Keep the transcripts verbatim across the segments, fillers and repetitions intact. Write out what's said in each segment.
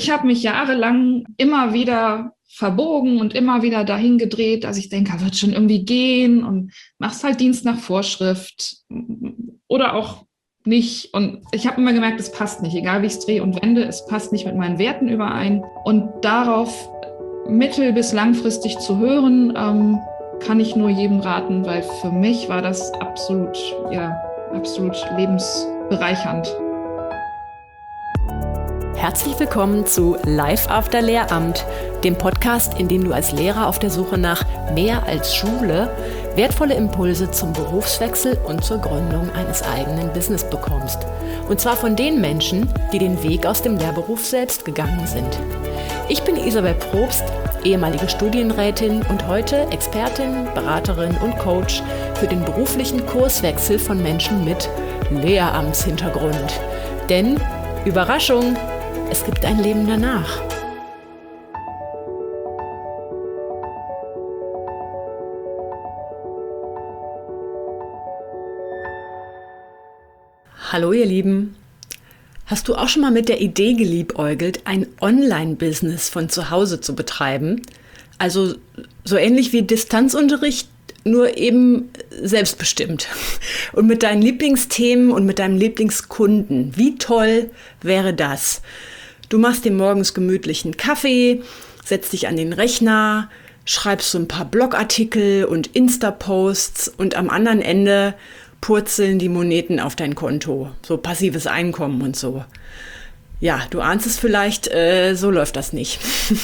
ich habe mich jahrelang immer wieder verbogen und immer wieder dahin gedreht, dass ich denke, wird schon irgendwie gehen und machst halt Dienst nach Vorschrift oder auch nicht. Und ich habe immer gemerkt, es passt nicht, egal wie ich es drehe und wende, es passt nicht mit meinen Werten überein. Und darauf mittel- bis langfristig zu hören, ähm, kann ich nur jedem raten, weil für mich war das absolut, ja, absolut lebensbereichernd. Herzlich willkommen zu Life After Lehramt, dem Podcast, in dem du als Lehrer auf der Suche nach mehr als Schule wertvolle Impulse zum Berufswechsel und zur Gründung eines eigenen Business bekommst. Und zwar von den Menschen, die den Weg aus dem Lehrberuf selbst gegangen sind. Ich bin Isabel Probst, ehemalige Studienrätin und heute Expertin, Beraterin und Coach für den beruflichen Kurswechsel von Menschen mit Lehramtshintergrund. Denn, Überraschung, es gibt ein Leben danach. Hallo ihr Lieben. Hast du auch schon mal mit der Idee geliebäugelt, ein Online-Business von zu Hause zu betreiben? Also so ähnlich wie Distanzunterricht, nur eben selbstbestimmt. Und mit deinen Lieblingsthemen und mit deinem Lieblingskunden. Wie toll wäre das? Du machst dir morgens gemütlichen Kaffee, setzt dich an den Rechner, schreibst so ein paar Blogartikel und Insta-Posts und am anderen Ende purzeln die Moneten auf dein Konto. So passives Einkommen und so. Ja, du ahnst es vielleicht, äh, so läuft das nicht.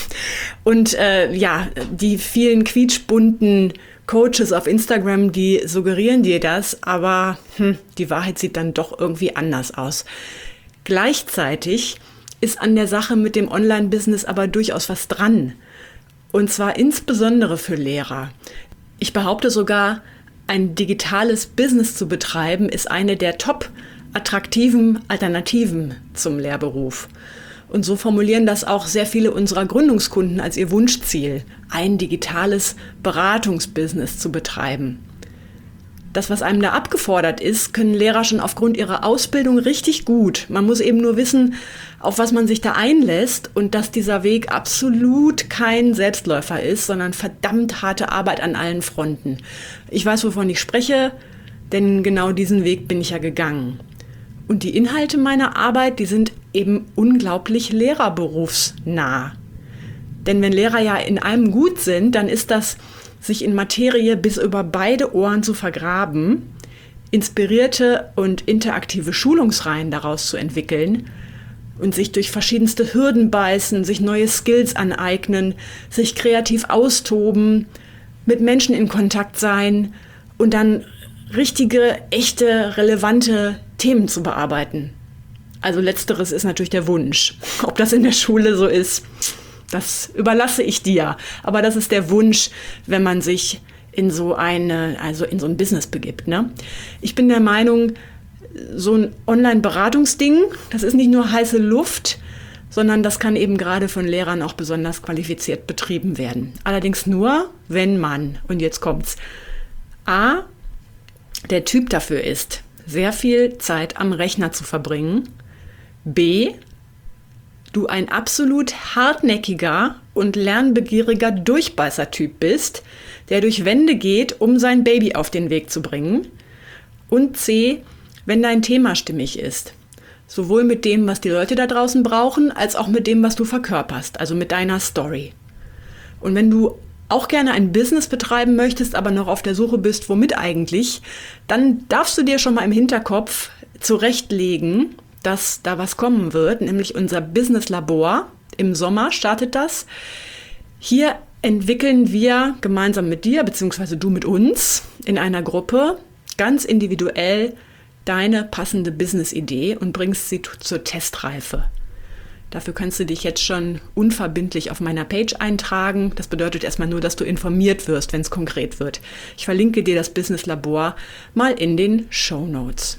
Und äh, ja, die vielen quietschbunten Coaches auf Instagram, die suggerieren dir das, aber hm, die Wahrheit sieht dann doch irgendwie anders aus. Gleichzeitig ist an der Sache mit dem Online-Business aber durchaus was dran. Und zwar insbesondere für Lehrer. Ich behaupte sogar, ein digitales Business zu betreiben, ist eine der top attraktiven Alternativen zum Lehrberuf. Und so formulieren das auch sehr viele unserer Gründungskunden als ihr Wunschziel, ein digitales Beratungsbusiness zu betreiben. Das, was einem da abgefordert ist, können Lehrer schon aufgrund ihrer Ausbildung richtig gut. Man muss eben nur wissen, auf was man sich da einlässt und dass dieser Weg absolut kein Selbstläufer ist, sondern verdammt harte Arbeit an allen Fronten. Ich weiß, wovon ich spreche, denn genau diesen Weg bin ich ja gegangen. Und die Inhalte meiner Arbeit, die sind eben unglaublich lehrerberufsnah. Denn wenn Lehrer ja in einem gut sind, dann ist das, sich in Materie bis über beide Ohren zu vergraben, inspirierte und interaktive Schulungsreihen daraus zu entwickeln und sich durch verschiedenste Hürden beißen, sich neue Skills aneignen, sich kreativ austoben, mit Menschen in Kontakt sein und dann richtige, echte, relevante Themen zu bearbeiten. Also letzteres ist natürlich der Wunsch. Ob das in der Schule so ist, das überlasse ich dir. Aber das ist der Wunsch, wenn man sich in so eine, also in so ein Business begibt, ne? Ich bin der Meinung, so ein Online-Beratungsding, das ist nicht nur heiße Luft, sondern das kann eben gerade von Lehrern auch besonders qualifiziert betrieben werden. Allerdings nur, wenn man, und jetzt kommt's, A, der Typ dafür ist, sehr viel Zeit am Rechner zu verbringen, B, du ein absolut hartnäckiger und lernbegieriger Durchbeißer-Typ bist, der durch Wände geht, um sein Baby auf den Weg zu bringen. Und C, wenn dein Thema stimmig ist. Sowohl mit dem, was die Leute da draußen brauchen, als auch mit dem, was du verkörperst, also mit deiner Story. Und wenn du auch gerne ein Business betreiben möchtest, aber noch auf der Suche bist, womit eigentlich, dann darfst du dir schon mal im Hinterkopf zurechtlegen, dass da was kommen wird, nämlich unser Business-Labor. Im Sommer startet das. Hier entwickeln wir gemeinsam mit dir, beziehungsweise du mit uns, in einer Gruppe ganz individuell deine passende Business-Idee und bringst sie zur Testreife. Dafür kannst du dich jetzt schon unverbindlich auf meiner Page eintragen. Das bedeutet erstmal nur, dass du informiert wirst, wenn es konkret wird. Ich verlinke dir das Business-Labor mal in den Shownotes.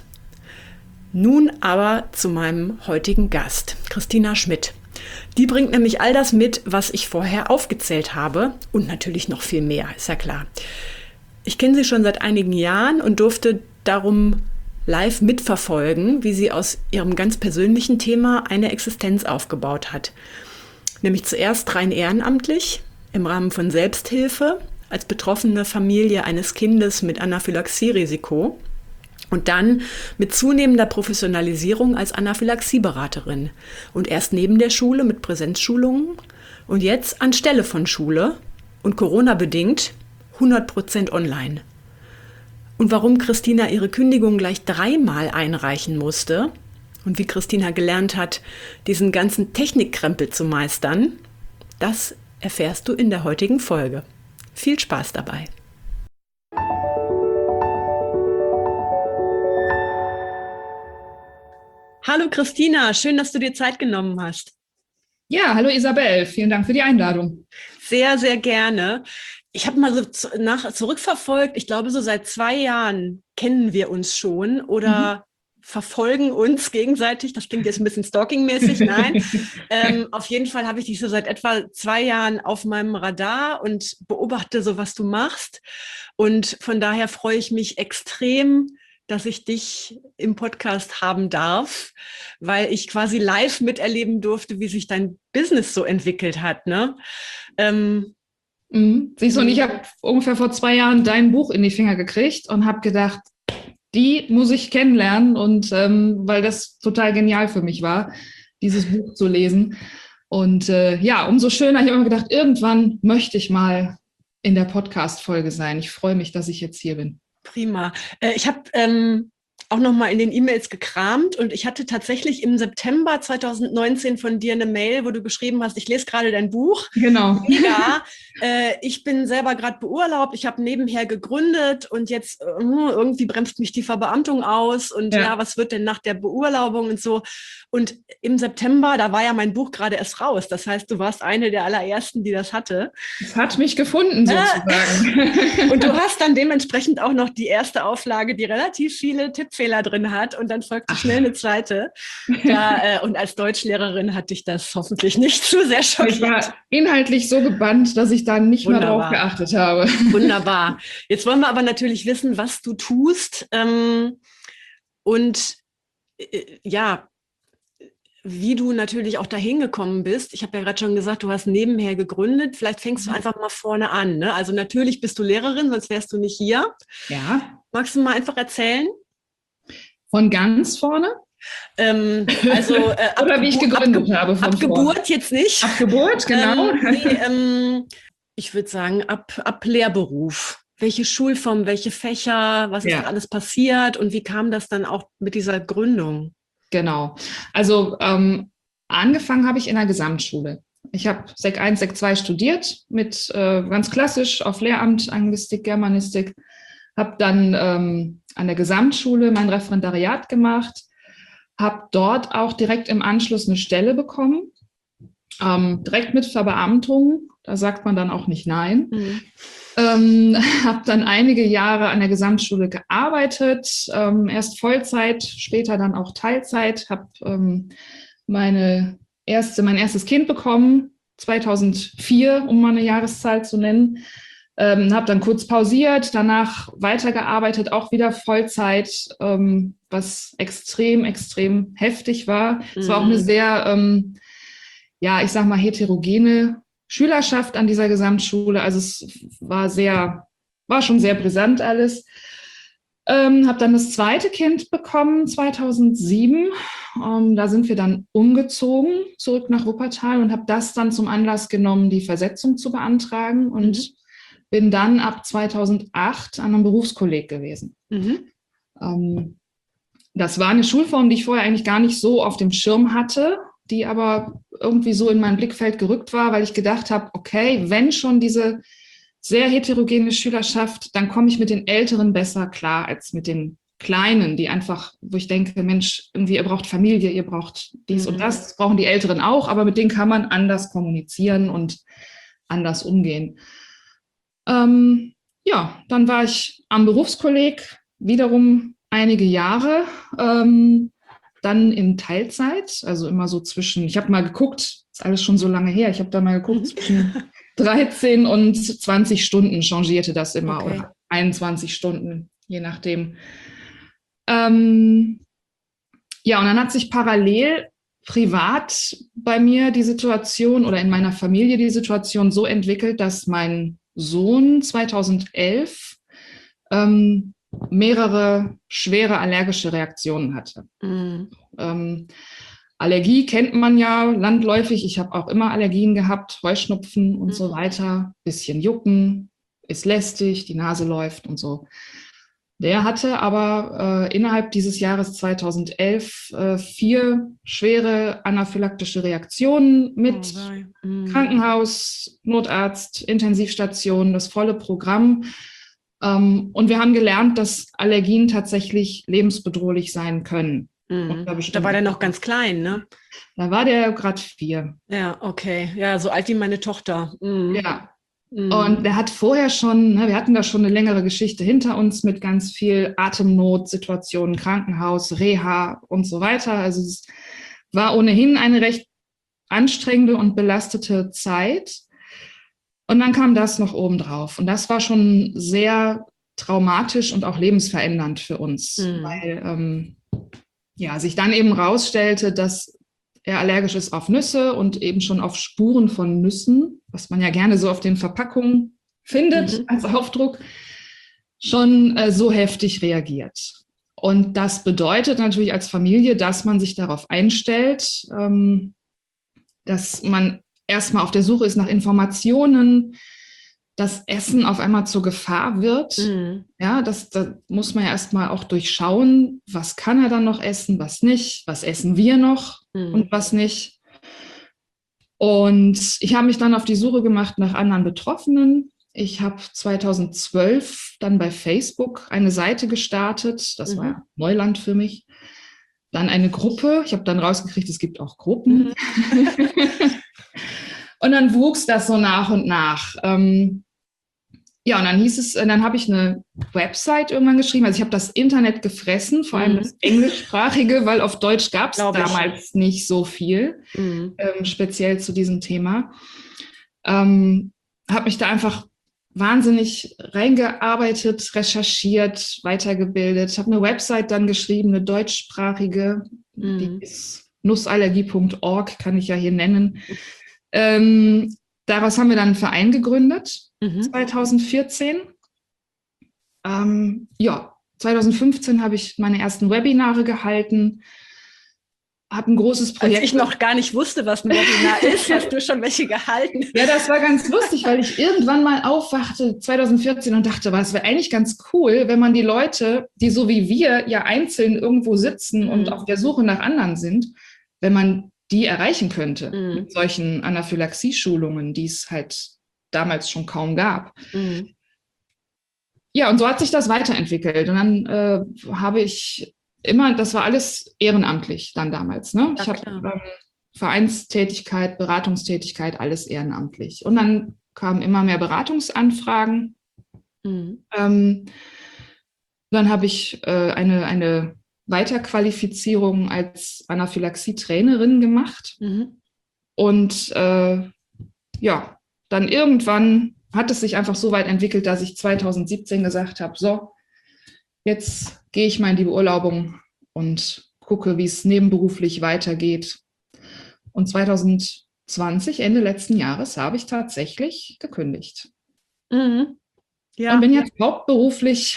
Nun aber zu meinem heutigen Gast, Christina Schmidt. Die bringt nämlich all das mit, was ich vorher aufgezählt habe und natürlich noch viel mehr, ist ja klar. Ich kenne sie schon seit einigen Jahren und durfte darum live mitverfolgen, wie sie aus ihrem ganz persönlichen Thema eine Existenz aufgebaut hat. Nämlich zuerst rein ehrenamtlich im Rahmen von Selbsthilfe als betroffene Familie eines Kindes mit Anaphylaxie-Risiko und dann mit zunehmender Professionalisierung als Anaphylaxieberaterin und erst neben der Schule mit Präsenzschulungen und jetzt anstelle von Schule und Corona-bedingt hundert Prozent online. Und warum Christina ihre Kündigung gleich dreimal einreichen musste und wie Christina gelernt hat, diesen ganzen Technikkrempel zu meistern, das erfährst du in der heutigen Folge. Viel Spaß dabei! Hallo Christina, schön, dass du dir Zeit genommen hast. Ja, hallo Isabel, vielen Dank für die Einladung. Sehr, sehr gerne. Ich habe mal so nach, zurückverfolgt, ich glaube so seit zwei Jahren kennen wir uns schon oder mhm. verfolgen uns gegenseitig. Das klingt jetzt ein bisschen stalkingmäßig, nein. ähm, auf jeden Fall habe ich dich so seit etwa zwei Jahren auf meinem Radar und beobachte so, was du machst. Und von daher freue ich mich extrem, dass ich dich im Podcast haben darf, weil ich quasi live miterleben durfte, wie sich dein Business so entwickelt hat, ne? Ähm, mhm. Siehst du, und ich habe ungefähr vor zwei Jahren dein Buch in die Finger gekriegt und habe gedacht, die muss ich kennenlernen, und ähm, weil das total genial für mich war, dieses Buch zu lesen. Und äh, ja, umso schöner. Ich habe immer gedacht, irgendwann möchte ich mal in der Podcast-Folge sein. Ich freue mich, dass ich jetzt hier bin. Prima. Äh, ich habe ähm, auch noch mal in den E-Mails gekramt und ich hatte tatsächlich im September zwanzig neunzehn von dir eine Mail, wo du geschrieben hast, ich lese gerade dein Buch. Genau. Ja, äh, ich bin selber gerade beurlaubt, ich habe nebenher gegründet und jetzt äh, irgendwie bremst mich die Verbeamtung aus und ja. ja, was wird denn nach der Beurlaubung und so. Und im September, da war ja mein Buch gerade erst raus. Das heißt, du warst eine der allerersten, die das hatte. Es hat mich gefunden, sozusagen. Und du hast dann dementsprechend auch noch die erste Auflage, die relativ viele Tippfehler drin hat. Und dann folgte Ach. schnell eine zweite. Da, äh, und als Deutschlehrerin hat dich das hoffentlich nicht zu sehr schockiert. Ich war inhaltlich so gebannt, dass ich da nicht Wunderbar. mehr drauf geachtet habe. Wunderbar. Jetzt wollen wir aber natürlich wissen, was du tust. Ähm, und äh, ja, wie du natürlich auch dahin gekommen bist. Ich habe ja gerade schon gesagt, du hast nebenher gegründet. Vielleicht fängst du einfach mal vorne an. Ne? Also natürlich bist du Lehrerin, sonst wärst du nicht hier. Ja. Magst du mal einfach erzählen? Von ganz vorne? Ähm, also äh, Oder ab wie ich gegründet ab, habe. Von ab Geburt jetzt nicht. Ab Geburt, genau. Ähm, nee, ähm, ich würde sagen, ab, ab Lehrberuf. Welche Schulform, welche Fächer, was ist ja. da alles passiert und wie kam das dann auch mit dieser Gründung? Genau. Also ähm, angefangen habe ich in der Gesamtschule. Ich habe Sek eins, Sek zwei studiert, mit äh, ganz klassisch auf Lehramt, Anglistik, Germanistik. Habe dann ähm, an der Gesamtschule mein Referendariat gemacht, habe dort auch direkt im Anschluss eine Stelle bekommen, ähm, direkt mit Verbeamtung. Da sagt man dann auch nicht nein. Mhm. Ähm, habe dann einige Jahre an der Gesamtschule gearbeitet, ähm, erst Vollzeit, später dann auch Teilzeit. Habe ähm, meine erste, mein erstes Kind bekommen, zweitausendvier, um mal eine Jahreszahl zu nennen. Ähm, habe dann kurz pausiert, danach weitergearbeitet, auch wieder Vollzeit, ähm, was extrem, extrem heftig war. Mhm. Es war auch eine sehr, ähm, ja, ich sag mal, heterogene Schülerschaft an dieser Gesamtschule. Also es war sehr, war schon sehr brisant alles. Ähm, habe dann das zweite Kind bekommen, zweitausendsieben. Ähm, da sind wir dann umgezogen, zurück nach Wuppertal, und habe das dann zum Anlass genommen, die Versetzung zu beantragen, und mhm. bin dann ab zweitausendacht an einem Berufskolleg gewesen. Mhm. Ähm, das war eine Schulform, die ich vorher eigentlich gar nicht so auf dem Schirm hatte, die aber irgendwie so in mein Blickfeld gerückt war, weil ich gedacht habe, okay, wenn schon diese sehr heterogene Schülerschaft, dann komme ich mit den Älteren besser klar als mit den Kleinen, die einfach, wo ich denke, Mensch, irgendwie ihr braucht Familie, ihr braucht dies mhm. und das, das brauchen die Älteren auch, aber mit denen kann man anders kommunizieren und anders umgehen. Ähm, ja, dann war ich am Berufskolleg wiederum einige Jahre, ähm, dann in Teilzeit, also immer so zwischen, ich habe mal geguckt, ist alles schon so lange her, ich habe da mal geguckt, zwischen dreizehn und zwanzig Stunden changierte das immer, okay. Oder einundzwanzig Stunden, je nachdem. Ähm, ja, und dann hat sich parallel privat bei mir die Situation oder in meiner Familie die Situation so entwickelt, dass mein Sohn zweitausendelf ähm, mehrere schwere allergische Reaktionen hatte. Mhm. Ähm, Allergie kennt man ja landläufig. Ich habe auch immer Allergien gehabt, Heuschnupfen und mhm. so weiter. Bisschen jucken, ist lästig, die Nase läuft und so. Der hatte aber äh, innerhalb dieses Jahres zweitausendelf äh, vier schwere anaphylaktische Reaktionen mit oh, mm. Krankenhaus, Notarzt, Intensivstation, das volle Programm. Ähm, und wir haben gelernt, dass Allergien tatsächlich lebensbedrohlich sein können. Mm. Da war der noch ganz klein, ne? Da war der gerade vier. Ja, okay. Ja, so alt wie meine Tochter. Mm. Ja. Und der hat vorher schon, ne, wir hatten da schon eine längere Geschichte hinter uns mit ganz viel Atemnotsituationen, Krankenhaus, Reha und so weiter. Also es war ohnehin eine recht anstrengende und belastete Zeit. Und dann kam das noch obendrauf. Und das war schon sehr traumatisch und auch lebensverändernd für uns, mhm. weil ähm, ja, sich dann eben rausstellte, dass er allergisch ist auf Nüsse und eben schon auf Spuren von Nüssen, was man ja gerne so auf den Verpackungen findet mhm. als Aufdruck, schon äh, so heftig reagiert. Und das bedeutet natürlich als Familie, dass man sich darauf einstellt, ähm, dass man erstmal auf der Suche ist nach Informationen, dass Essen auf einmal zur Gefahr wird. Mhm. Ja, das, da muss man ja erstmal auch durchschauen, was kann er dann noch essen, was nicht, was essen wir noch mhm. und was nicht. Und ich habe mich dann auf die Suche gemacht nach anderen Betroffenen. Ich habe zweitausendzwölf dann bei Facebook eine Seite gestartet. Das mhm. war ja Neuland für mich. Dann eine Gruppe. Ich habe dann rausgekriegt, es gibt auch Gruppen. Mhm. Und dann wuchs das so nach und nach. Ähm, ja, und dann hieß es, dann habe ich eine Website irgendwann geschrieben. Also ich habe das Internet gefressen, vor allem mhm. das Englischsprachige, weil auf Deutsch gab es damals nicht so viel, mhm. ähm, speziell zu diesem Thema. Ähm, habe mich da einfach wahnsinnig reingearbeitet, recherchiert, weitergebildet. Ich habe eine Website dann geschrieben, eine deutschsprachige, mhm. die ist nussallergie punkt org, kann ich ja hier nennen. Ähm, daraus haben wir dann einen Verein gegründet, mhm. zweitausendvierzehn. Ähm, ja, zweitausendfünfzehn habe ich meine ersten Webinare gehalten, habe ein großes Projekt. Als ich noch gar nicht wusste, was ein Webinar ist, hast du schon welche gehalten. Ja, das war ganz lustig, weil ich irgendwann mal aufwachte zweitausendvierzehn und dachte, was wäre eigentlich ganz cool, wenn man die Leute, die so wie wir ja einzeln irgendwo sitzen mhm. und auf der Suche nach anderen sind, wenn man die erreichen könnte mhm. mit solchen Anaphylaxie-Schulungen, die es halt damals schon kaum gab. Mhm. Ja, und so hat sich das weiterentwickelt. Und dann äh, habe ich immer, das war alles ehrenamtlich dann damals. Ne? Ja, ich habe ähm, Vereinstätigkeit, Beratungstätigkeit, alles ehrenamtlich. Und dann kamen immer mehr Beratungsanfragen. Mhm. Ähm, dann habe ich äh, eine, eine Weiterqualifizierung als Anaphylaxie-Trainerin gemacht. Mhm. Und äh, ja, dann irgendwann hat es sich einfach so weit entwickelt, dass ich zweitausendsiebzehn gesagt habe, so, jetzt gehe ich mal in die Beurlaubung und gucke, wie es nebenberuflich weitergeht. Und zweitausendzwanzig, Ende letzten Jahres, habe ich tatsächlich gekündigt. Mhm. Ja. Und bin jetzt hauptberuflich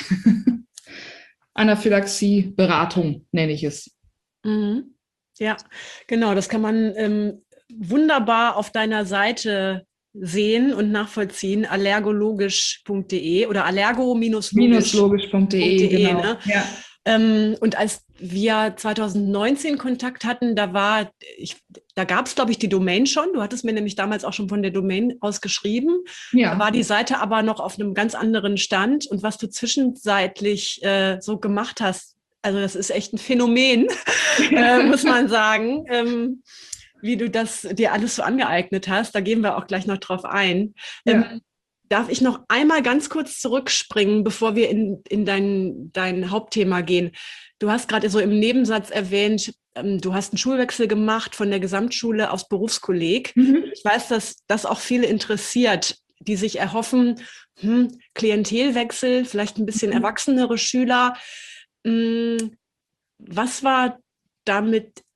Anaphylaxie-Beratung, nenne ich es. Mhm. Ja, genau, das kann man ähm, wunderbar auf deiner Seite sehen und nachvollziehen, allergologisch punkt de oder allergo-logisch punkt de, genau. Ne? Ja. Ähm, und als wir zweitausendneunzehn Kontakt hatten, da war, ich, da gab es, glaube ich, die Domain schon. Du hattest mir nämlich damals auch schon von der Domain aus geschrieben. Ja. Da war die Seite aber noch auf einem ganz anderen Stand. Und was du zwischenzeitlich äh, so gemacht hast, also das ist echt ein Phänomen, äh, muss man sagen, ähm, wie du das dir alles so angeeignet hast. Da gehen wir auch gleich noch drauf ein. Ja. Ähm, Darf ich noch einmal ganz kurz zurückspringen, bevor wir in, in dein, dein Hauptthema gehen? Du hast gerade so im Nebensatz erwähnt, ähm, du hast einen Schulwechsel gemacht von der Gesamtschule aufs Berufskolleg. Mhm. Ich weiß, dass das auch viele interessiert, die sich erhoffen, hm, Klientelwechsel, vielleicht ein bisschen mhm. erwachsenere Schüler. Hm, was war damit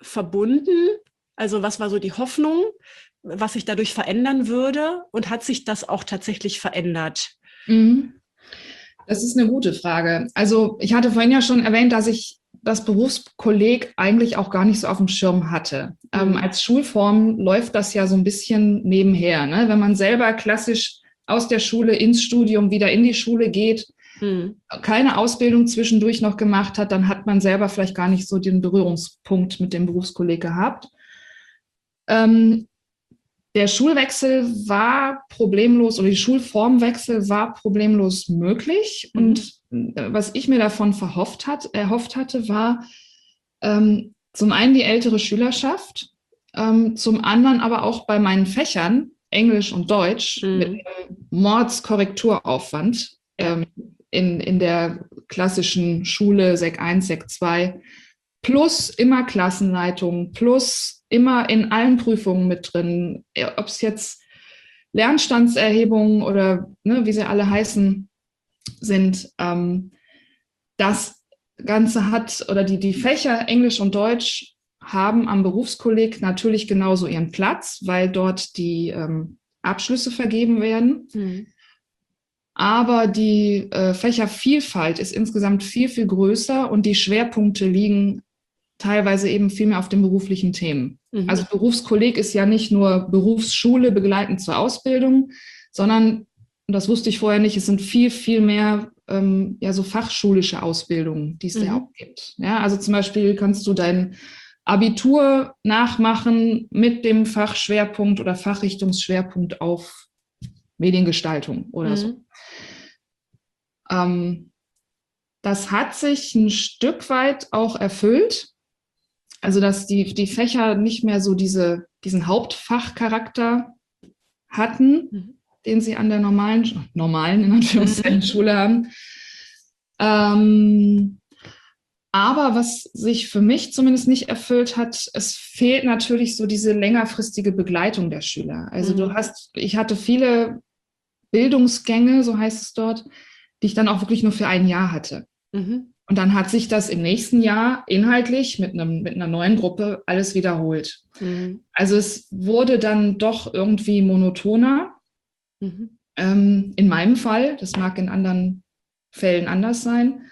verbunden? Also was war so die Hoffnung, was sich dadurch verändern würde? Und hat sich das auch tatsächlich verändert? Mhm. Das ist eine gute Frage. Also ich hatte vorhin ja schon erwähnt, dass ich das Berufskolleg eigentlich auch gar nicht so auf dem Schirm hatte. Mhm. Ähm, als Schulform läuft das ja so ein bisschen nebenher. Ne? Wenn man selber klassisch aus der Schule ins Studium wieder in die Schule geht, mhm. keine Ausbildung zwischendurch noch gemacht hat, dann hat man selber vielleicht gar nicht so den Berührungspunkt mit dem Berufskolleg gehabt. Ähm, Der Schulwechsel war problemlos oder die Schulformwechsel war problemlos möglich. Mhm. Und was ich mir davon verhofft hat, erhofft hatte, war ähm, zum einen die ältere Schülerschaft, ähm, zum anderen aber auch bei meinen Fächern, Englisch und Deutsch, mhm. mit einem Mordskorrekturaufwand ja. ähm, in, in der klassischen Schule Sek eins, Sek zwei, plus immer Klassenleitung, plus immer in allen Prüfungen mit drin, ob es jetzt Lernstandserhebungen oder ne, wie sie alle heißen, sind. Ähm, das Ganze hat, oder die, die Fächer Englisch und Deutsch haben am Berufskolleg natürlich genauso ihren Platz, weil dort die ähm, Abschlüsse vergeben werden. Mhm. Aber die äh, Fächervielfalt ist insgesamt viel, viel größer und die Schwerpunkte liegen teilweise eben viel mehr auf den beruflichen Themen. Mhm. Also Berufskolleg ist ja nicht nur Berufsschule begleitend zur Ausbildung, sondern, und das wusste ich vorher nicht, es sind viel, viel mehr ähm, ja, so fachschulische Ausbildungen, die es mhm. da auch gibt. Ja, also zum Beispiel kannst du dein Abitur nachmachen mit dem Fachschwerpunkt oder Fachrichtungsschwerpunkt auf Mediengestaltung oder mhm. so. Ähm, das hat sich ein Stück weit auch erfüllt. Also, dass die, die Fächer nicht mehr so diese, diesen Hauptfachcharakter hatten, mhm. den sie an der normalen, normalen in Anführungszeichen, mhm. Schule haben. Ähm, aber was sich für mich zumindest nicht erfüllt hat, es fehlt natürlich so diese längerfristige Begleitung der Schüler. Also mhm. du hast, ich hatte viele Bildungsgänge, so heißt es dort, die ich dann auch wirklich nur für ein Jahr hatte. Mhm. Und dann hat sich das im nächsten Jahr inhaltlich mit, einem, mit einer neuen Gruppe alles wiederholt. Mhm. Also es wurde dann doch irgendwie monotoner. Mhm. Ähm, in meinem Fall, das mag in anderen Fällen anders sein.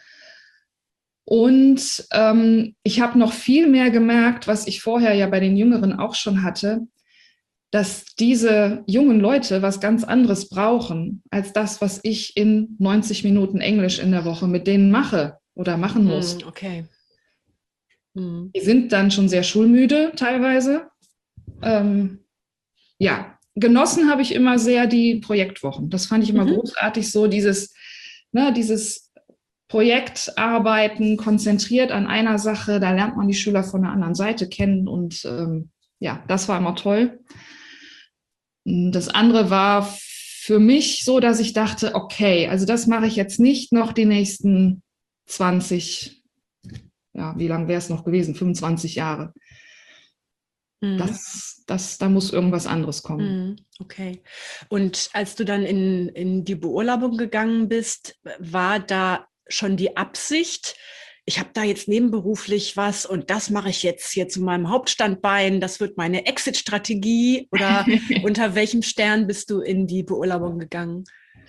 Und ähm, ich habe noch viel mehr gemerkt, was ich vorher ja bei den Jüngeren auch schon hatte, dass diese jungen Leute was ganz anderes brauchen, als das, was ich in neunzig Minuten Englisch in der Woche mit denen mache oder machen muss. Mm, okay. Mm. Die sind dann schon sehr schulmüde teilweise. Ähm, ja, genossen habe ich immer sehr die Projektwochen. Das fand ich immer mhm. großartig, so dieses, ne, dieses Projektarbeiten, konzentriert an einer Sache, da lernt man die Schüler von der anderen Seite kennen und ähm, ja, das war immer toll. Das andere war für mich so, dass ich dachte, okay, also das mache ich jetzt nicht noch die nächsten zwanzig, ja, wie lange wäre es noch gewesen? fünfundzwanzig Jahre. Mhm. Das, das, da muss irgendwas anderes kommen. Mhm. Okay. Und als du dann in, in die Beurlaubung gegangen bist, war da schon die Absicht, ich habe da jetzt nebenberuflich was und das mache ich jetzt hier zu meinem Hauptstandbein, das wird meine Exit-Strategie, oder unter welchem Stern bist du in die Beurlaubung gegangen?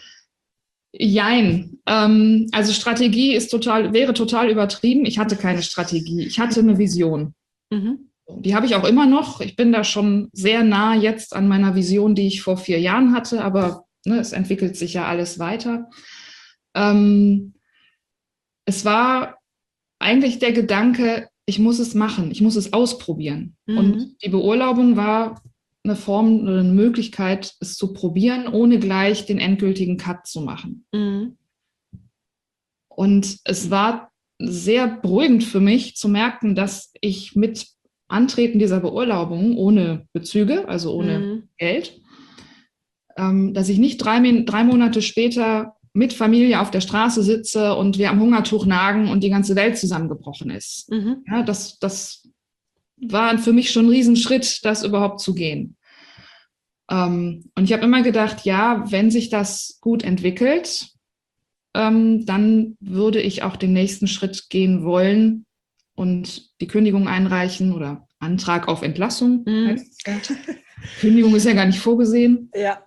Jein. Ähm, also Strategie ist total, wäre total übertrieben. Ich hatte keine Strategie. Ich hatte eine Vision. Mhm. Die habe ich auch immer noch. Ich bin da schon sehr nah jetzt an meiner Vision, die ich vor vier Jahren hatte, aber ne, es entwickelt sich ja alles weiter. Ähm, es war eigentlich der Gedanke, ich muss es machen, ich muss es ausprobieren. Mhm. Und die Beurlaubung war eine Form oder eine Möglichkeit, es zu probieren, ohne gleich den endgültigen Cut zu machen. Mhm. Und es war sehr beruhigend für mich zu merken, dass ich mit Antreten dieser Beurlaubung ohne Bezüge, also ohne mhm. Geld, ähm, dass ich nicht drei, drei Monate später mit Familie auf der Straße sitze und wir am Hungertuch nagen und die ganze Welt zusammengebrochen ist. Mhm. Ja, das, das war für mich schon ein Riesenschritt, das überhaupt zu gehen. Ähm, und ich habe immer gedacht, ja, wenn sich das gut entwickelt, ähm, dann würde ich auch den nächsten Schritt gehen wollen und die Kündigung einreichen oder Antrag auf Entlassung. Mhm. Heißt es ja. Kündigung ist ja gar nicht vorgesehen. Ja.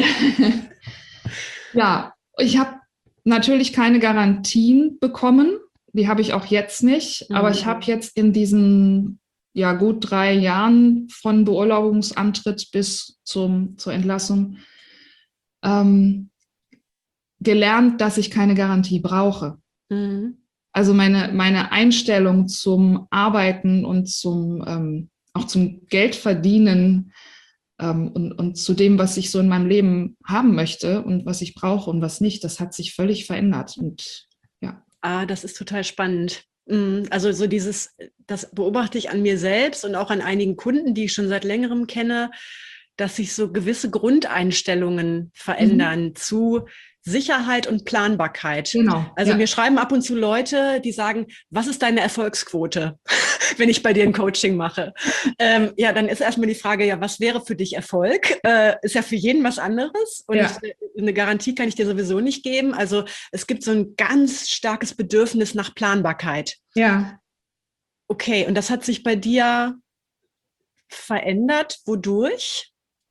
Ja, ich habe natürlich keine Garantien bekommen. Die habe ich auch jetzt nicht. Mhm. Aber ich habe jetzt in diesen ja, gut drei Jahren von Beurlaubungsantritt bis zum, zur Entlassung ähm, gelernt, dass ich keine Garantie brauche. Mhm. Also meine, meine Einstellung zum Arbeiten und zum, ähm, auch zum Geldverdienen ähm, und, und zu dem, was ich so in meinem Leben haben möchte und was ich brauche und was nicht, das hat sich völlig verändert. Und ja. Ah, das ist total spannend. Also so dieses, das beobachte ich an mir selbst und auch an einigen Kunden, die ich schon seit längerem kenne, dass sich so gewisse Grundeinstellungen verändern mhm. zu Sicherheit und Planbarkeit. Genau. Also ja. mir schreiben ab und zu Leute, die sagen, was ist deine Erfolgsquote, wenn ich bei dir ein Coaching mache? ähm, ja, dann ist erstmal die Frage, ja, was wäre für dich Erfolg? Äh, ist ja für jeden was anderes und ja. ich, eine Garantie kann ich dir sowieso nicht geben. Also es gibt so ein ganz starkes Bedürfnis nach Planbarkeit. Ja. Okay, und das hat sich bei dir verändert. Wodurch?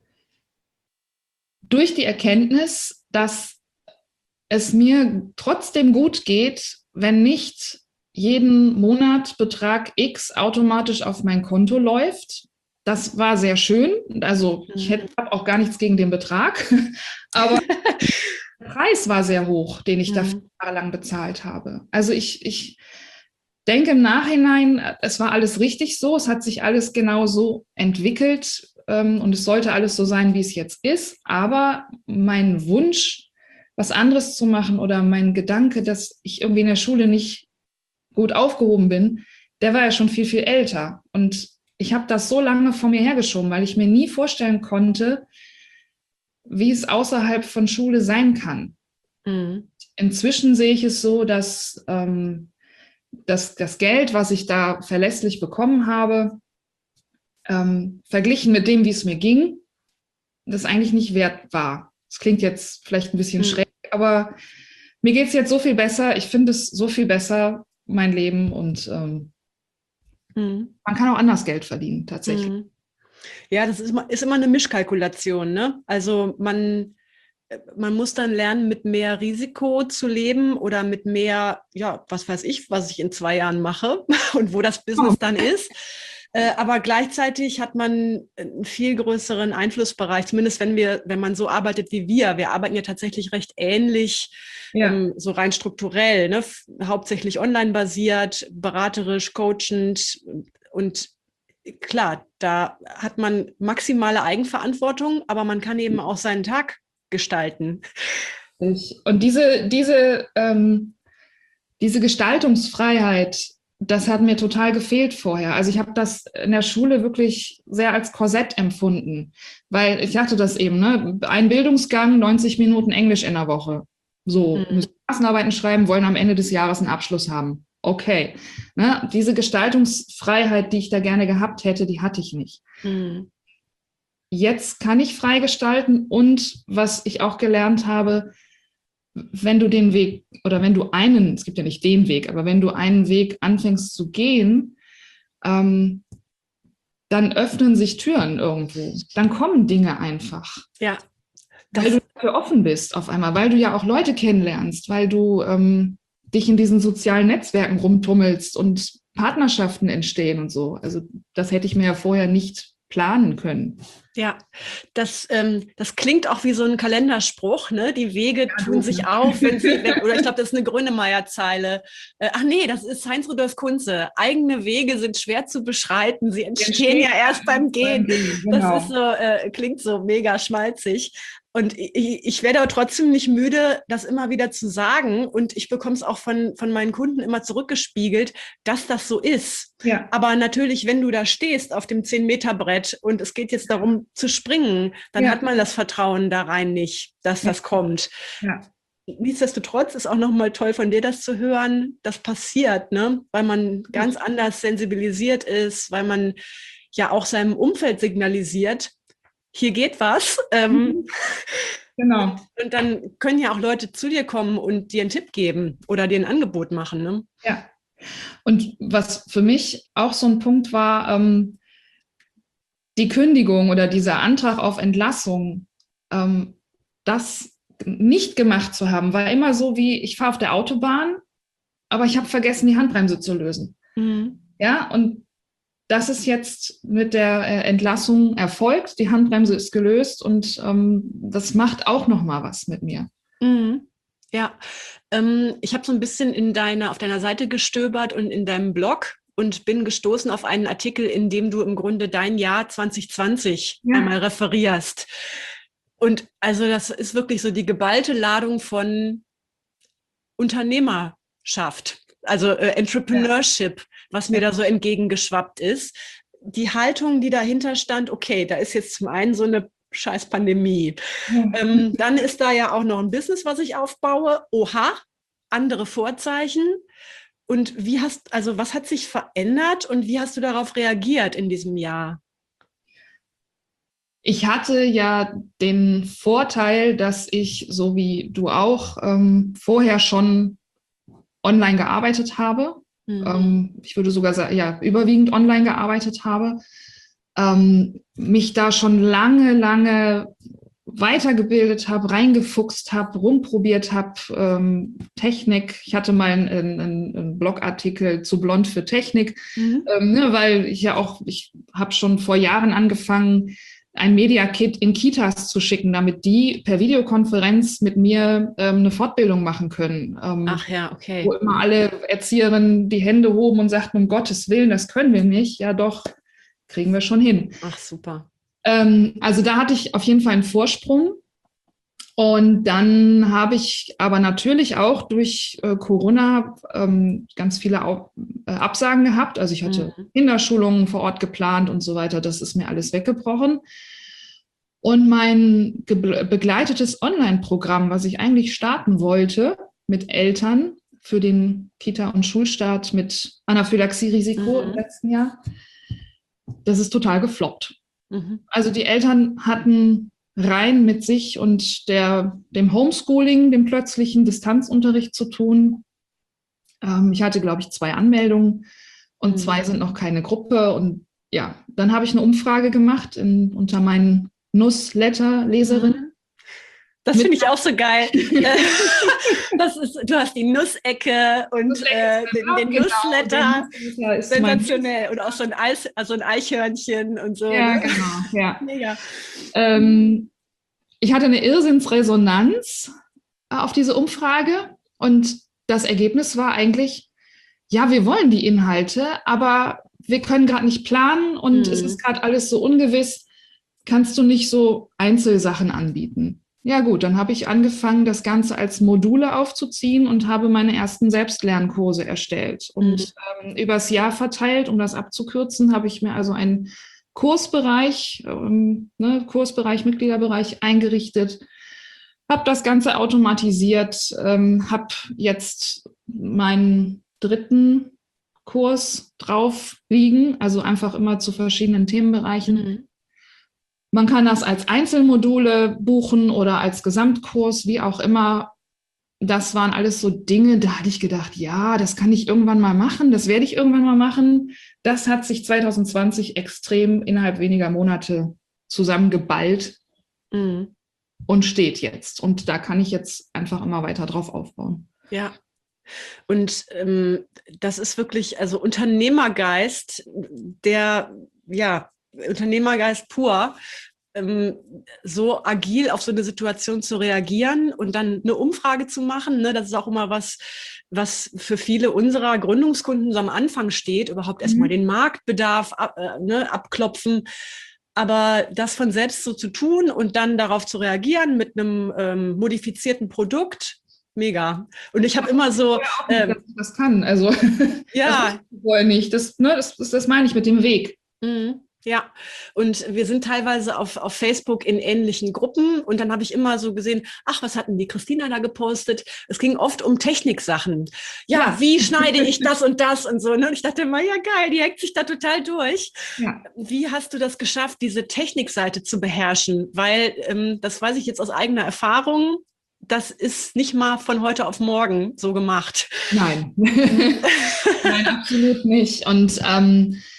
Durch die Erkenntnis, dass es mir trotzdem gut geht, wenn nicht jeden Monat Betrag X automatisch auf mein Konto läuft. Das war sehr schön. Also ich hätte auch gar nichts gegen den Betrag, aber der Preis war sehr hoch, den ich dafür jahrelang bezahlt habe. Also ich, ich denke im Nachhinein, es war alles richtig so, es hat sich alles genau so entwickelt ähm, und es sollte alles so sein, wie es jetzt ist. Aber mein Wunsch, was anderes zu machen oder mein Gedanke, dass ich irgendwie in der Schule nicht gut aufgehoben bin, der war ja schon viel, viel älter. Und ich habe das so lange vor mir hergeschoben, weil ich mir nie vorstellen konnte, wie es außerhalb von Schule sein kann. Mhm. Inzwischen sehe ich es so, dass, ähm, dass das Geld, was ich da verlässlich bekommen habe, ähm, verglichen mit dem, wie es mir ging, das eigentlich nicht wert war. Das klingt jetzt vielleicht ein bisschen mhm. schräg, aber mir geht es jetzt so viel besser. Ich finde es so viel besser, mein Leben. Und ähm, mhm. man kann auch anders Geld verdienen, tatsächlich. Mhm. Ja, das ist immer, ist immer eine Mischkalkulation, ne? Also man, man muss dann lernen, mit mehr Risiko zu leben oder mit mehr, ja, was weiß ich, was ich in zwei Jahren mache und wo das Business oh. dann ist. Äh, aber gleichzeitig hat man einen viel größeren Einflussbereich, zumindest wenn wir, wenn man so arbeitet wie wir. Wir arbeiten ja tatsächlich recht ähnlich, ja. ähm, so rein strukturell, ne? Hauptsächlich online basiert, beraterisch, coachend. Und klar, da hat man maximale Eigenverantwortung, aber man kann eben auch seinen Tag gestalten. Und diese, diese, ähm, diese Gestaltungsfreiheit, das hat mir total gefehlt vorher. Also ich habe das in der Schule wirklich sehr als Korsett empfunden, weil ich dachte das eben, ne? Ein Bildungsgang, neunzig Minuten Englisch in der Woche. So, mhm. müssen Klassenarbeiten schreiben, wollen am Ende des Jahres einen Abschluss haben. Okay. Ne? Diese Gestaltungsfreiheit, die ich da gerne gehabt hätte, die hatte ich nicht. Mhm. Jetzt kann ich frei gestalten und was ich auch gelernt habe, wenn du den Weg oder wenn du einen, es gibt ja nicht den Weg, aber wenn du einen Weg anfängst zu gehen, ähm, dann öffnen sich Türen irgendwo. Dann kommen Dinge einfach. Ja. Weil du dafür offen bist auf einmal, weil du ja auch Leute kennenlernst, weil du ähm, dich in diesen sozialen Netzwerken rumtummelst und Partnerschaften entstehen und so. Also das hätte ich mir ja vorher nicht planen können. Ja, das, ähm, das klingt auch wie so ein Kalenderspruch, ne? Die Wege ja, tun sich auf, wenn sie, wenn, oder ich glaube, das ist eine Grönemeyer-Zeile. Äh, ach nee, das ist Heinz-Rudolf Kunze. Eigene Wege sind schwer zu beschreiten, sie entstehen, entstehen ja erst beim Gehen. Gehen genau. Das ist so, äh, klingt so mega schmalzig. Und ich, ich werde aber trotzdem nicht müde, das immer wieder zu sagen. Und ich bekomme es auch von, von meinen Kunden immer zurückgespiegelt, dass das so ist. Ja. Aber natürlich, wenn du da stehst auf dem zehn-Meter-Brett und es geht jetzt darum zu springen, dann ja. hat man das Vertrauen da rein nicht, dass ja. das kommt. Ja. Nichtsdestotrotz ist auch nochmal toll von dir das zu hören, das passiert, ne? Weil man ganz anders sensibilisiert ist, weil man ja auch seinem Umfeld signalisiert, hier geht was. Ähm, genau. Und dann können ja auch Leute zu dir kommen und dir einen Tipp geben oder dir ein Angebot machen. Ne? Ja. Und was für mich auch so ein Punkt war, ähm, die Kündigung oder dieser Antrag auf Entlassung, ähm, das nicht gemacht zu haben, war immer so wie, ich fahre auf der Autobahn, aber ich habe vergessen, die Handbremse zu lösen. Mhm. Ja, und das ist jetzt mit der äh, Entlassung erfolgt. Die Handbremse ist gelöst und ähm, das macht auch noch mal was mit mir. Mhm. Ja, ähm, ich habe so ein bisschen in deiner, auf deiner Seite gestöbert und in deinem Blog und bin gestoßen auf einen Artikel, in dem du im Grunde dein Jahr zwanzig zwanzig ja. einmal referierst. Und also das ist wirklich so die geballte Ladung von Unternehmerschaft, also äh, Entrepreneurship, ja. was mir da so entgegengeschwappt ist. Die Haltung, die dahinter stand, okay, da ist jetzt zum einen so eine scheiß Pandemie. Ja. Ähm, dann ist da ja auch noch ein Business, was ich aufbaue. Oha, andere Vorzeichen. Und wie hast, also was hat sich verändert und wie hast du darauf reagiert in diesem Jahr? Ich hatte ja den Vorteil, dass ich, so wie du auch, ähm, vorher schon online gearbeitet habe. Mhm. Ähm, ich würde sogar sagen, ja, überwiegend online gearbeitet habe. Ähm, mich da schon lange, lange weitergebildet habe, reingefuchst habe, rumprobiert habe, ähm, Technik. Ich hatte mal einen, einen, einen Blogartikel zu Blond für Technik, mhm. ähm, ne, weil ich ja auch, ich habe schon vor Jahren angefangen, ein Media-Kit in Kitas zu schicken, damit die per Videokonferenz mit mir ähm, eine Fortbildung machen können. Ähm, Ach ja, okay. Wo immer alle Erzieherinnen die Hände hoben und sagten, um Gottes Willen, das können wir nicht. Ja doch, kriegen wir schon hin. Ach, super. Ähm, also da hatte ich auf jeden Fall einen Vorsprung. Und dann habe ich aber natürlich auch durch äh, Corona ähm, ganz viele auch, äh, Absagen gehabt. Also ich hatte mhm. Kinderschulungen vor Ort geplant und so weiter. Das ist mir alles weggebrochen. Und mein begleitetes Online-Programm, was ich eigentlich starten wollte mit Eltern für den Kita- und Schulstart mit Anaphylaxie-Risiko mhm. im letzten Jahr, das ist total gefloppt. Mhm. Also die Eltern hatten rein mit sich und der, dem Homeschooling, dem plötzlichen Distanzunterricht zu tun. Ähm, ich hatte, glaube ich, zwei Anmeldungen und mhm. zwei sind noch keine Gruppe. Und ja, dann habe ich eine Umfrage gemacht in, unter meinen Newsletter-Leserinnen. Das finde ich auch so geil. Das ist, du hast die Nussecke und äh, den, den genau, Newsletter. Der sensationell. Und auch so ein, Eis, also ein Eichhörnchen und so. Ja, ne? genau. Ja. Mega. Ähm, ich hatte eine Irrsinnsresonanz auf diese Umfrage und das Ergebnis war eigentlich, ja, wir wollen die Inhalte, aber wir können gerade nicht planen und mhm. es ist gerade alles so ungewiss. Kannst du nicht so Einzelsachen anbieten? Ja gut, dann habe ich angefangen, das Ganze als Module aufzuziehen und habe meine ersten Selbstlernkurse erstellt. Und mhm. ähm, übers Jahr verteilt, um das abzukürzen, habe ich mir also einen Kursbereich, ähm, ne, Kursbereich, Mitgliederbereich eingerichtet, habe das Ganze automatisiert, ähm, habe jetzt meinen dritten Kurs drauf liegen, also einfach immer zu verschiedenen Themenbereichen. Mhm. Man kann das als Einzelmodule buchen oder als Gesamtkurs, wie auch immer. Das waren alles so Dinge, da hatte ich gedacht, ja, das kann ich irgendwann mal machen, das werde ich irgendwann mal machen. Das hat sich zwanzig zwanzig extrem innerhalb weniger Monate zusammengeballt mhm. und steht jetzt. Und da kann ich jetzt einfach immer weiter drauf aufbauen. Ja. Und ähm, das ist wirklich, also Unternehmergeist, der, ja, Unternehmergeist pur, ähm, so agil auf so eine Situation zu reagieren und dann eine Umfrage zu machen, ne, das ist auch immer was, was für viele unserer Gründungskunden so am Anfang steht, überhaupt erstmal mhm. den Marktbedarf ab, äh, ne, abklopfen. Aber das von selbst so zu tun und dann darauf zu reagieren mit einem ähm, modifizierten Produkt, mega. Und ich habe immer so... Ja, auch nicht, ähm, dass ich das kann, also ja. das wohl nicht. Das, ne, das, das, das meine ich mit dem Weg. Mhm. Ja, und wir sind teilweise auf, auf Facebook in ähnlichen Gruppen und dann habe ich immer so gesehen, ach, was hatten die Christina da gepostet? Es ging oft um Techniksachen. Ja, ja. Wie schneide ich das und das und so. Und ich dachte immer, ja geil, die hackt sich da total durch. Ja. Wie hast du das geschafft, diese Technikseite zu beherrschen? Weil, ähm, das weiß ich jetzt aus eigener Erfahrung, das ist nicht mal von heute auf morgen so gemacht. Nein, nein, absolut nicht. Und ähm,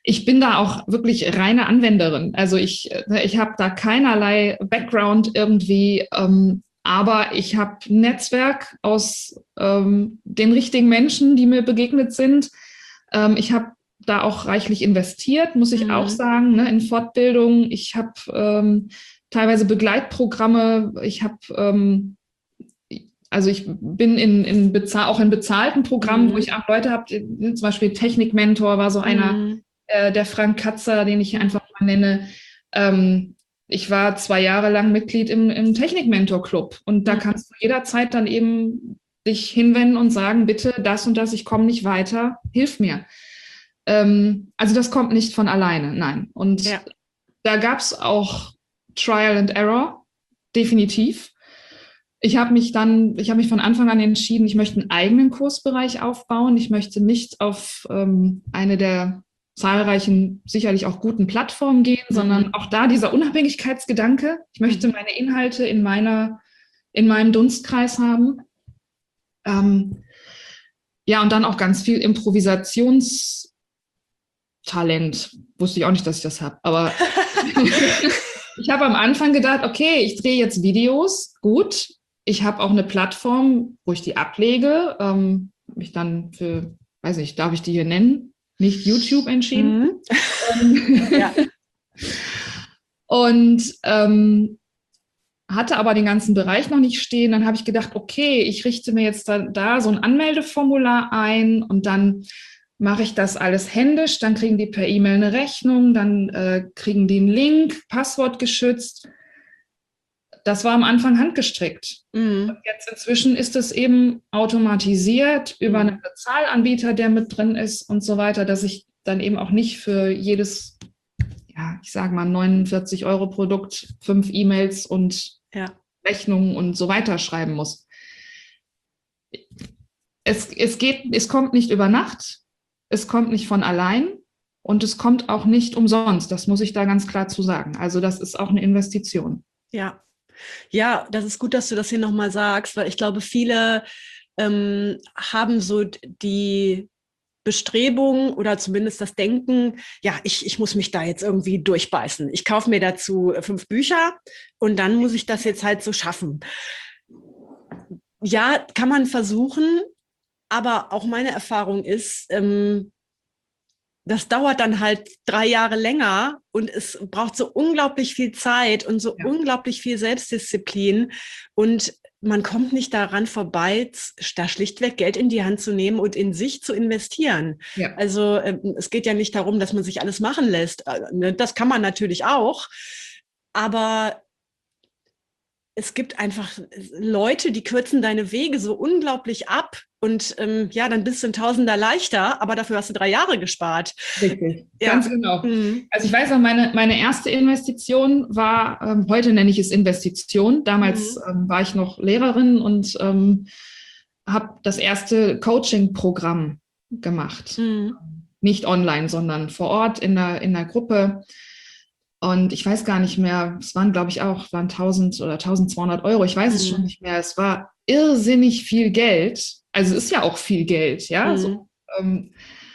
ich bin da auch wirklich reine Anwenderin. Also ich, ich habe da keinerlei Background irgendwie, ähm, aber ich habe ein Netzwerk aus ähm, den richtigen Menschen, die mir begegnet sind. Ähm, ich habe da auch reichlich investiert, muss ich mhm. auch sagen, ne, in Fortbildung. Ich habe ähm, teilweise Begleitprogramme. Ich habe ähm, Also ich bin in, in bezahl, auch in bezahlten Programmen, mhm. wo ich auch Leute habe, zum Beispiel Technikmentor war so einer, mhm. äh, der Frank Katzer, den ich einfach mal nenne. Ähm, ich war zwei Jahre lang Mitglied im, im Technikmentor-Club und da mhm. kannst du jederzeit dann eben dich hinwenden und sagen, bitte das und das, ich komme nicht weiter, hilf mir. Ähm, also das kommt nicht von alleine, nein. Und ja. da gab es auch Trial and Error, definitiv. Ich habe mich dann, ich habe mich von Anfang an entschieden, ich möchte einen eigenen Kursbereich aufbauen. Ich möchte nicht auf ähm, eine der zahlreichen, sicherlich auch guten Plattformen gehen, mhm. sondern auch da dieser Unabhängigkeitsgedanke. Ich möchte meine Inhalte in meiner, in meinem Dunstkreis haben. Ähm, ja, und dann auch ganz viel Improvisationstalent. Wusste ich auch nicht, dass ich das habe, aber ich habe am Anfang gedacht, okay, ich drehe jetzt Videos, gut. Ich habe auch eine Plattform, wo ich die ablege, ähm, mich dann für, weiß nicht, darf ich die hier nennen? Nicht YouTube entschieden. Mhm. ja. Und ähm, hatte aber den ganzen Bereich noch nicht stehen. Dann habe ich gedacht, okay, ich richte mir jetzt da, da so ein Anmeldeformular ein und dann mache ich das alles händisch. Dann kriegen die per E-Mail eine Rechnung, dann äh, kriegen die einen Link, Passwort geschützt. Das war am Anfang handgestrickt. Mhm. Und jetzt inzwischen ist es eben automatisiert über einen Bezahlanbieter, der mit drin ist und so weiter, dass ich dann eben auch nicht für jedes, ja, ich sage mal neunundvierzig Euro Produkt fünf E-Mails und ja. Rechnungen und so weiter schreiben muss. Es, es geht, es kommt nicht über Nacht, es kommt nicht von allein und es kommt auch nicht umsonst. Das muss ich da ganz klar zu sagen. Also das ist auch eine Investition. Ja. Ja, das ist gut, dass du das hier nochmal sagst, weil ich glaube, viele ähm, haben so die Bestrebung oder zumindest das Denken, ja, ich, ich muss mich da jetzt irgendwie durchbeißen. Ich kaufe mir dazu fünf Bücher und dann muss ich das jetzt halt so schaffen. Ja, kann man versuchen, aber auch meine Erfahrung ist, ähm, das dauert dann halt drei Jahre länger und es braucht so unglaublich viel Zeit und so ja. unglaublich viel Selbstdisziplin und man kommt nicht daran vorbei, da schlichtweg Geld in die Hand zu nehmen und in sich zu investieren. Ja. Also äh, es geht ja nicht darum, dass man sich alles machen lässt. Das kann man natürlich auch, aber es gibt einfach Leute, die kürzen deine Wege so unglaublich ab und ähm, ja, dann bist du ein Tausender leichter, aber dafür hast du drei Jahre gespart. Richtig, ja. Ganz genau. Mhm. Also ich weiß noch, meine, meine erste Investition war, ähm, heute nenne ich es Investition, damals mhm. ähm, war ich noch Lehrerin und ähm, habe das erste Coaching-Programm gemacht. Mhm. Nicht online, sondern vor Ort in der, in der Gruppe. Und ich weiß gar nicht mehr, es waren, glaube ich, auch, waren tausend oder tausendzweihundert Euro. Ich weiß mhm. es schon nicht mehr. Es war irrsinnig viel Geld. Also es ist ja auch viel Geld, ja. Mhm. So, ähm,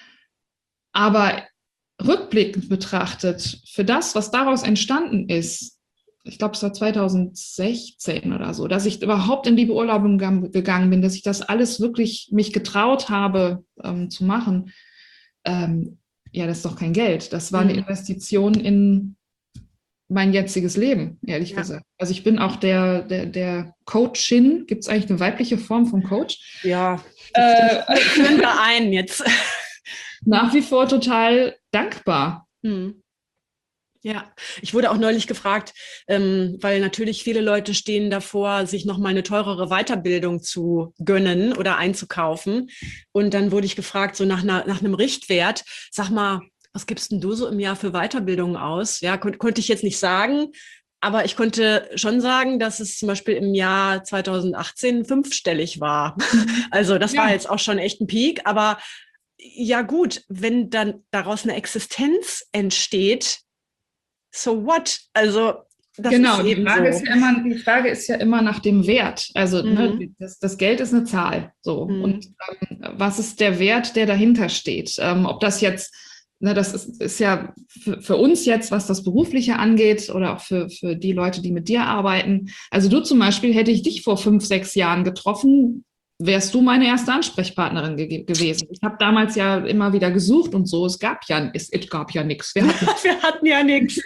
aber rückblickend betrachtet, für das, was daraus entstanden ist, ich glaube, es war zweitausendsechzehn oder so, dass ich überhaupt in die Beurlaubung gegangen bin, dass ich das alles wirklich mich getraut habe ähm, zu machen. Ähm, ja, das ist doch kein Geld. Das war eine mhm. Investition in mein jetziges Leben, ehrlich ja. gesagt. Also ich bin auch der, der, der Coachin. Gibt es eigentlich eine weibliche Form von Coach? Ja, das äh, führen wir ein jetzt. Nach wie vor total dankbar. Hm. Ja, ich wurde auch neulich gefragt, ähm, weil natürlich viele Leute stehen davor, sich nochmal eine teurere Weiterbildung zu gönnen oder einzukaufen. Und dann wurde ich gefragt, so nach, einer, nach einem Richtwert, sag mal, was gibst denn du so im Jahr für Weiterbildungen aus? Ja, kon- konnte ich jetzt nicht sagen, aber ich konnte schon sagen, dass es zum Beispiel im Jahr zweitausendachtzehn fünfstellig war. Also das ja. war jetzt auch schon echt ein Peak, aber ja gut, wenn dann daraus eine Existenz entsteht, so what? Also das genau, ist eben die Frage so. ist ja immer, die Frage ist ja immer nach dem Wert. Also mhm. ne, das, das Geld ist eine Zahl. So. Mhm. Und ähm, was ist der Wert, der dahinter steht? Ähm, ob das jetzt na, das ist, ist ja für, für uns jetzt, was das Berufliche angeht oder auch für, für die Leute, die mit dir arbeiten. Also du zum Beispiel, hätte ich dich vor fünf, sechs Jahren getroffen, wärst du meine erste Ansprechpartnerin ge- gewesen. Ich habe damals ja immer wieder gesucht und so. Es gab ja, es, es gab ja nichts. Wir hatten, Wir hatten ja nichts.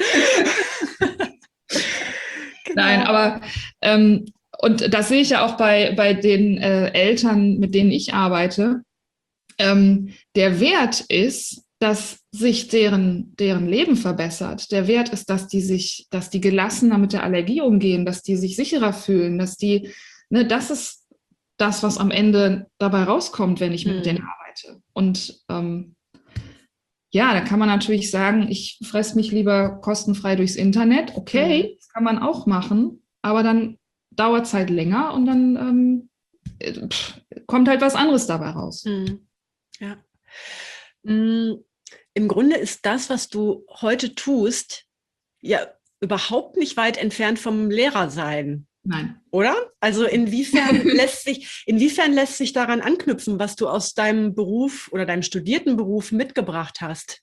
Genau. Nein, aber ähm, und das sehe ich ja auch bei, bei den äh, Eltern, mit denen ich arbeite. Ähm, der Wert ist, dass sich deren, deren Leben verbessert. Der Wert ist, dass die sich, dass die gelassener mit der Allergie umgehen, dass die sich sicherer fühlen, dass die, ne, das ist das, was am Ende dabei rauskommt, wenn ich mit Hm. denen arbeite. Und ähm, ja, da kann man natürlich sagen, ich fresse mich lieber kostenfrei durchs Internet. Okay, Mhm. das kann man auch machen, aber dann dauert es halt länger und dann ähm, äh, pff, kommt halt was anderes dabei raus. Mhm. Ja. Mm, Im Grunde ist das, was du heute tust, ja überhaupt nicht weit entfernt vom Lehrersein, Nein. oder? Also inwiefern lässt sich, inwiefern lässt sich daran anknüpfen, was du aus deinem Beruf oder deinem studierten Beruf mitgebracht hast?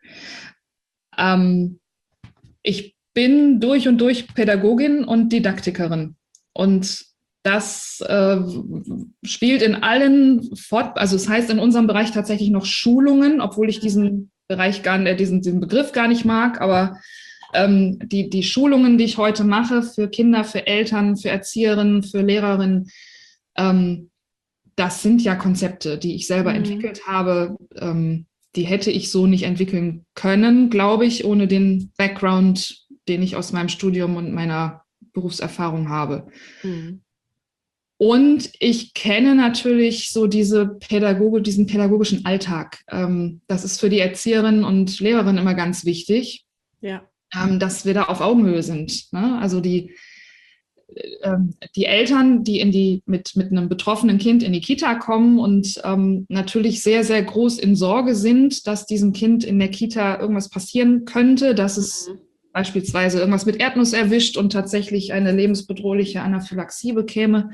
Ähm, ich bin durch und durch Pädagogin und Didaktikerin. Und das äh, spielt in allen Fort, also es das heißt in unserem Bereich tatsächlich noch Schulungen, obwohl ich diesen Bereich gar nicht, diesen, diesen Begriff gar nicht mag, aber ähm, die, die Schulungen, die ich heute mache für Kinder, für Eltern, für Erzieherinnen, für Lehrerinnen, ähm, das sind ja Konzepte, die ich selber Mhm. entwickelt habe. Ähm, die hätte ich so nicht entwickeln können, glaube ich, ohne den Background, den ich aus meinem Studium und meiner Berufserfahrung habe. Mhm. Und ich kenne natürlich so diese Pädagoge, diesen pädagogischen Alltag. Ähm, das ist für die Erzieherinnen und Lehrerinnen immer ganz wichtig, Ja. ähm, dass wir da auf Augenhöhe sind. Ne? Also die, ähm, die Eltern, die in die mit, mit einem betroffenen Kind in die Kita kommen und ähm, natürlich sehr, sehr groß in Sorge sind, dass diesem Kind in der Kita irgendwas passieren könnte, dass es Mhm. beispielsweise irgendwas mit Erdnuss erwischt und tatsächlich eine lebensbedrohliche Anaphylaxie bekäme.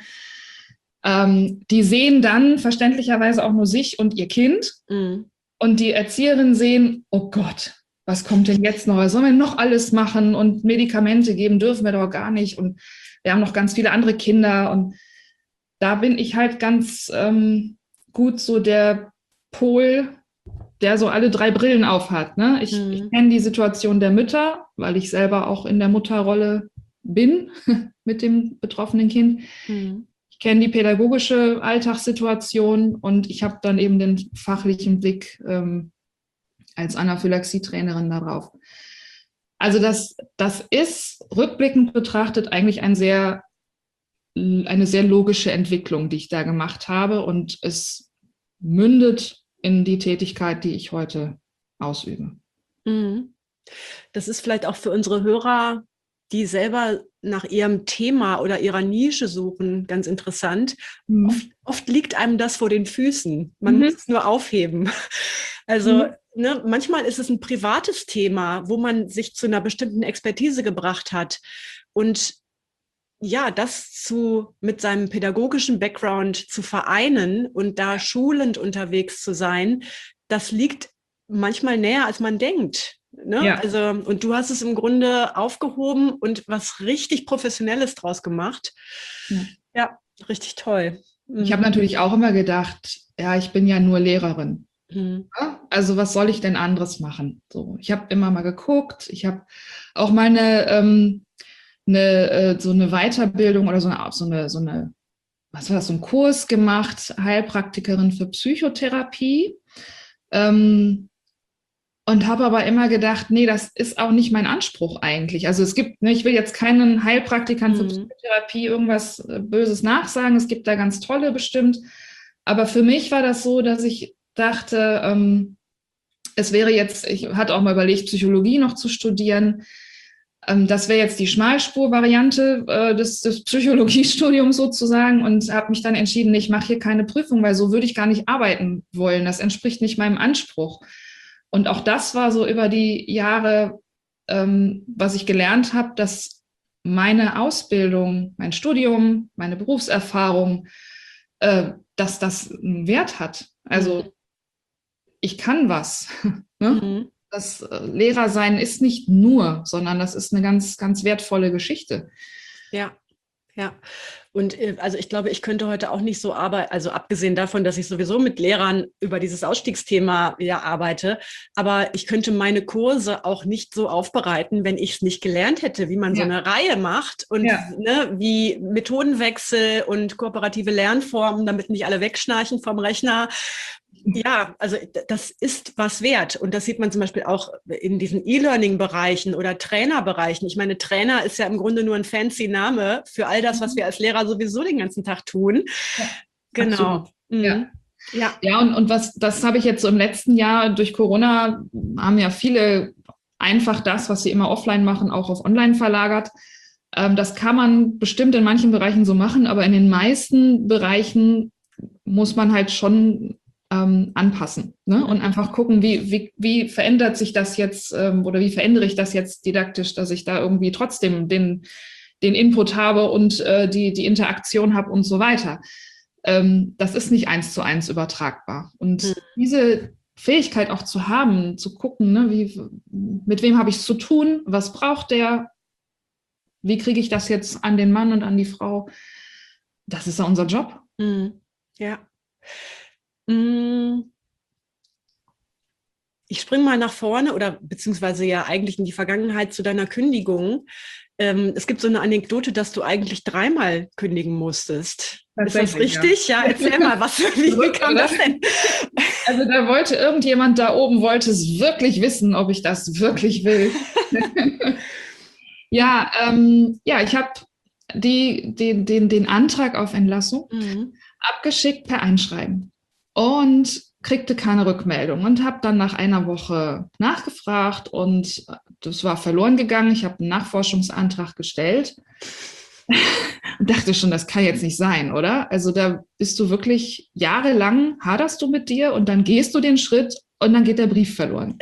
Ähm, die sehen dann verständlicherweise auch nur sich und ihr Kind. Mhm. Und die Erzieherinnen sehen, oh Gott, was kommt denn jetzt noch? Was sollen wir noch alles machen? Und Medikamente geben dürfen wir doch gar nicht. Und wir haben noch ganz viele andere Kinder. Und da bin ich halt ganz ähm, gut so der Pol, der so alle drei Brillen aufhat. Ne? Ich, Mhm. ich kenne die Situation der Mütter, weil ich selber auch in der Mutterrolle bin mit dem betroffenen Kind. Mhm. Ich kenne die pädagogische Alltagssituation und ich habe dann eben den fachlichen Blick ähm, als Anaphylaxie-Trainerin darauf. Also das, das ist rückblickend betrachtet eigentlich ein sehr, eine sehr logische Entwicklung, die ich da gemacht habe und es mündet in die Tätigkeit, die ich heute ausübe. Mhm. Das ist vielleicht auch für unsere Hörer, die selber nach ihrem Thema oder ihrer Nische suchen, ganz interessant. Mhm. Oft, oft liegt einem das vor den Füßen. Man Mhm. muss es nur aufheben. Also Mhm. ne, manchmal ist es ein privates Thema, wo man sich zu einer bestimmten Expertise gebracht hat. Und ja, das zu, mit seinem pädagogischen Background zu vereinen und da schulend unterwegs zu sein, das liegt manchmal näher, als man denkt. Ne? Ja. Also, und du hast es im Grunde aufgehoben und was richtig Professionelles draus gemacht. Ja. Ja, richtig toll. Ich habe natürlich auch immer gedacht, ja, ich bin ja nur Lehrerin. Mhm. Ja, also was soll ich denn anderes machen? So, ich habe immer mal geguckt. Ich habe auch mal eine, ähm, eine äh, so eine Weiterbildung oder so eine, so eine, so eine, was war das, so einen Kurs gemacht, Heilpraktikerin für Psychotherapie. Ähm, und habe aber immer gedacht, nee, das ist auch nicht mein Anspruch eigentlich. Also es gibt, ne, ich will jetzt keinen Heilpraktikern für Mhm. Psychotherapie irgendwas äh, Böses nachsagen. Es gibt da ganz tolle bestimmt. Aber für mich war das so, dass ich dachte, ähm, es wäre jetzt, ich hatte auch mal überlegt, Psychologie noch zu studieren. Ähm, das wäre jetzt die Schmalspur-Variante äh, des, des Psychologiestudiums sozusagen und habe mich dann entschieden, ich mache hier keine Prüfung, weil so würde ich gar nicht arbeiten wollen. Das entspricht nicht meinem Anspruch. Und auch das war so über die Jahre, ähm, was ich gelernt habe, dass meine Ausbildung, mein Studium, meine Berufserfahrung, äh, dass das einen Wert hat. Also ich kann was. Ne? Mhm. Das äh, Lehrersein ist nicht nur, sondern das ist eine ganz, ganz wertvolle Geschichte. Ja, ja. Und äh, also ich glaube, ich könnte heute auch nicht so arbeiten, also abgesehen davon, dass ich sowieso mit Lehrern über dieses Ausstiegsthema ja arbeite, aber ich könnte meine Kurse auch nicht so aufbereiten, wenn ich es nicht gelernt hätte, wie man so Ja. eine Reihe macht und Ja. ne, wie Methodenwechsel und kooperative Lernformen, damit nicht alle wegschnarchen vom Rechner. Ja, also das ist was wert. Und das sieht man zum Beispiel auch in diesen E-Learning-Bereichen oder Trainerbereichen. Ich meine, Trainer ist ja im Grunde nur ein fancy Name für all das, was wir als Lehrer sowieso den ganzen Tag tun. Ja, Genau. absolut. Mhm. Ja. Ja. Ja, und, und was, das habe ich jetzt so im letzten Jahr durch Corona, haben ja viele einfach das, was sie immer offline machen, auch auf online verlagert. Ähm, das kann man bestimmt in manchen Bereichen so machen, aber in den meisten Bereichen muss man halt schon ähm, anpassen, ne? Und einfach gucken, wie, wie, wie verändert sich das jetzt ähm, oder wie verändere ich das jetzt didaktisch, dass ich da irgendwie trotzdem den, den Input habe und äh, die, die Interaktion habe und so weiter. Ähm, das ist nicht eins zu eins übertragbar. Und Mhm. diese Fähigkeit auch zu haben, zu gucken, ne, wie, mit wem habe ich es zu tun, was braucht der, wie kriege ich das jetzt an den Mann und an die Frau, das ist ja unser Job. Mhm. Ja. Mhm. Ich springe mal nach vorne oder beziehungsweise ja eigentlich in die Vergangenheit zu deiner Kündigung. Ähm, es gibt so eine Anekdote, dass du eigentlich dreimal kündigen musstest. Ist das richtig? Ja, ja, erzähl mal, was, wie, wie kam das denn? Also da wollte irgendjemand da oben, wollte es wirklich wissen, ob ich das wirklich will. ja, ähm, ja, ich habe die, den, den, den Antrag auf Entlassung Mhm. abgeschickt per Einschreiben und kriegte keine Rückmeldung und habe dann nach einer Woche nachgefragt und das war verloren gegangen. Ich habe einen Nachforschungsantrag gestellt und dachte schon, das kann jetzt nicht sein, oder? Also da bist du wirklich jahrelang, haderst du mit dir und dann gehst du den Schritt und dann geht der Brief verloren.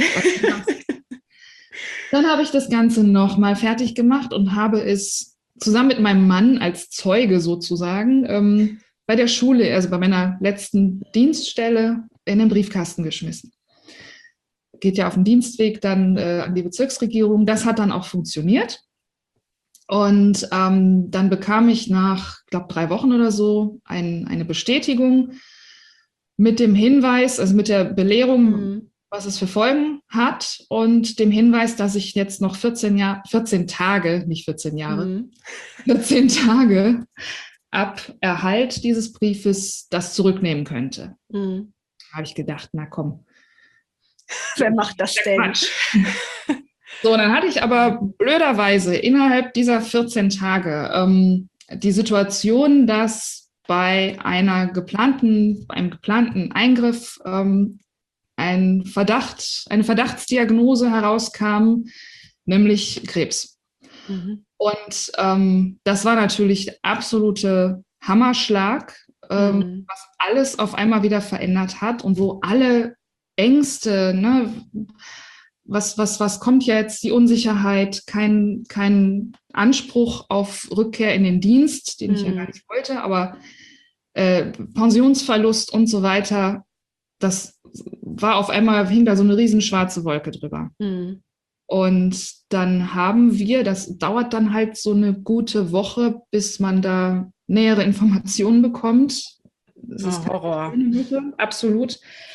Dann habe ich das Ganze nochmal fertig gemacht und habe es zusammen mit meinem Mann als Zeuge sozusagen ähm, bei der Schule, also bei meiner letzten Dienststelle, in den Briefkasten geschmissen. Geht ja auf den Dienstweg dann äh, an die Bezirksregierung. Das hat dann auch funktioniert. Und ähm, dann bekam ich nach, ich glaube, drei Wochen oder so ein, eine Bestätigung mit dem Hinweis, also mit der Belehrung, mhm. was es für Folgen hat und dem Hinweis, dass ich jetzt noch vierzehn, Jahr, vierzehn Tage, nicht vierzehn Jahre, mhm. vierzehn Tage ab Erhalt dieses Briefes das zurücknehmen könnte. Mhm. Da habe ich gedacht, na komm. Wer macht das denn? So, dann hatte ich aber blöderweise innerhalb dieser vierzehn Tage ähm, die Situation, dass bei einer geplanten, einem geplanten Eingriff ähm, ein Verdacht, eine Verdachtsdiagnose herauskam, nämlich Krebs. Mhm. Und ähm, das war natürlich absolute Hammerschlag, ähm, mhm. was alles auf einmal wieder verändert hat und wo alle Ängste, ne, was, was, was kommt jetzt, die Unsicherheit, kein, kein Anspruch auf Rückkehr in den Dienst, den mhm. ich ja gar nicht wollte, aber äh, Pensionsverlust und so weiter, das war auf einmal, hing da so eine riesen schwarze Wolke drüber. Mhm. Und dann haben wir, das dauert dann halt so eine gute Woche, bis man da nähere Informationen bekommt. Das ist oh, Horror. Woche, absolut.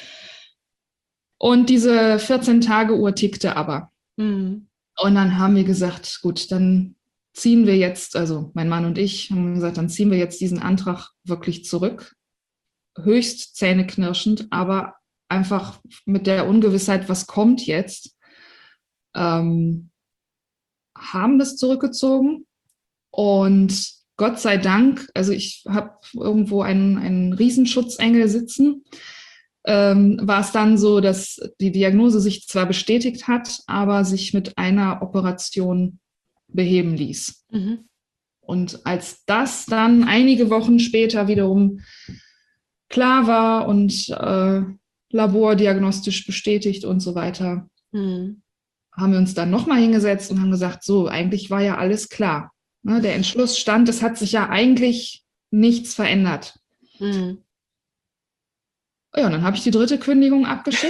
Und diese vierzehn-Tage-Uhr tickte aber. Mhm. Und dann haben wir gesagt, gut, dann ziehen wir jetzt, also mein Mann und ich haben gesagt, dann ziehen wir jetzt diesen Antrag wirklich zurück. Höchst zähneknirschend, aber einfach mit der Ungewissheit, was kommt jetzt, ähm, haben das zurückgezogen. Und Gott sei Dank, also ich habe irgendwo einen, einen Riesenschutzengel sitzen, ähm, war es dann so, dass die Diagnose sich zwar bestätigt hat, aber sich mit einer Operation beheben ließ. Mhm. Und als das dann einige Wochen später wiederum klar war und äh, labordiagnostisch bestätigt und so weiter, mhm. haben wir uns dann nochmal hingesetzt und haben gesagt, so, eigentlich war ja alles klar. Ne, der Entschluss stand, es hat sich ja eigentlich nichts verändert. Mhm. Ja, und dann habe ich die dritte Kündigung abgeschickt.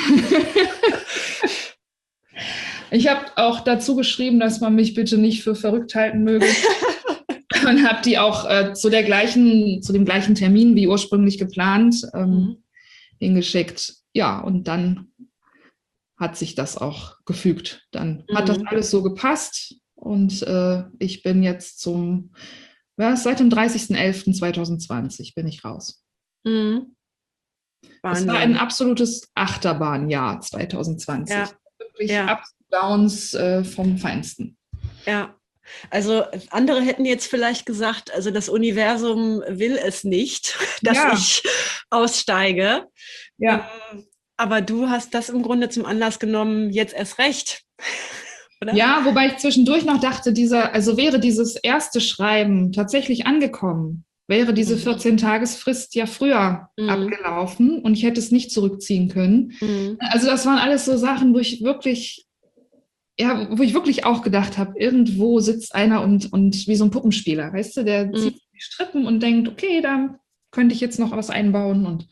Ich habe auch dazu geschrieben, dass man mich bitte nicht für verrückt halten möge. Und habe die auch äh, zu der gleichen, zu dem gleichen Termin wie ursprünglich geplant ähm, mhm. hingeschickt. Ja, und dann hat sich das auch gefügt. Dann mhm. hat das alles so gepasst und äh, ich bin jetzt zum, ja, seit dem dreißigsten elften zweitausendzwanzig bin ich raus. Mhm. Es war ein absolutes Achterbahnjahr zweitausendzwanzig. Ja. Wirklich ja. Ups und Downs äh, vom Feinsten. Ja. Also andere hätten jetzt vielleicht gesagt, also das Universum will es nicht, dass ja. ich aussteige. Ja. Ähm, aber du hast das im Grunde zum Anlass genommen, jetzt erst recht. Oder? Ja, wobei ich zwischendurch noch dachte, dieser, also wäre dieses erste Schreiben tatsächlich angekommen, wäre diese vierzehn-Tagesfrist ja früher mhm. abgelaufen und ich hätte es nicht zurückziehen können. Mhm. Also das waren alles so Sachen, wo ich wirklich Ja, wo ich wirklich auch gedacht habe, irgendwo sitzt einer und, und wie so ein Puppenspieler, weißt du, der mhm. zieht die Strippen und denkt, okay, da könnte ich jetzt noch was einbauen und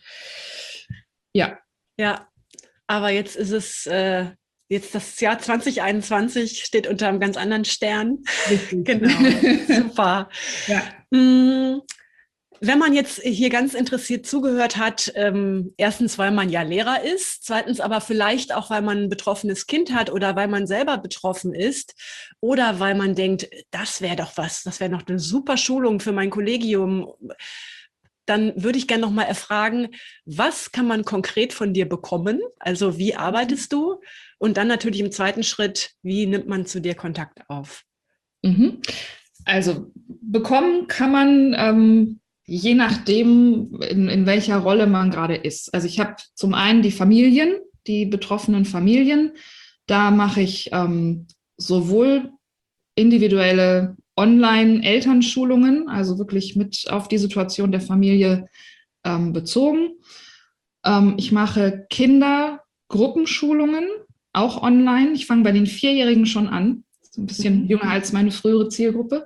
ja. Ja, aber jetzt ist es, äh, jetzt das Jahr zwanzig einundzwanzig steht unter einem ganz anderen Stern. Genau, super. Ja. Mhm. Wenn man jetzt hier ganz interessiert zugehört hat, ähm, erstens, weil man ja Lehrer ist, zweitens aber vielleicht auch, weil man ein betroffenes Kind hat oder weil man selber betroffen ist oder weil man denkt, das wäre doch was, das wäre noch eine super Schulung für mein Kollegium, dann würde ich gerne noch mal erfragen, was kann man konkret von dir bekommen? Also wie arbeitest du? Und dann natürlich im zweiten Schritt, wie nimmt man zu dir Kontakt auf? Mhm. Also bekommen kann man ähm je nachdem, in, in welcher Rolle man gerade ist. Also ich habe zum einen die Familien, die betroffenen Familien. Da mache ich ähm, sowohl individuelle Online-Elternschulungen, also wirklich mit auf die Situation der Familie ähm, bezogen. Ähm, ich mache Kindergruppenschulungen, auch online. Ich fange bei den Vierjährigen schon an. So ein bisschen jünger als meine frühere Zielgruppe.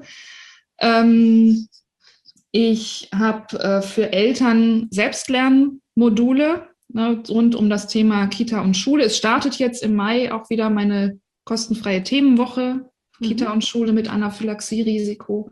Ähm, Ich habe äh, für Eltern Selbstlernmodule, ne, rund um das Thema Kita und Schule. Es startet jetzt im Mai auch wieder meine kostenfreie Themenwoche, mhm. Kita und Schule mit Anaphylaxie-Risiko.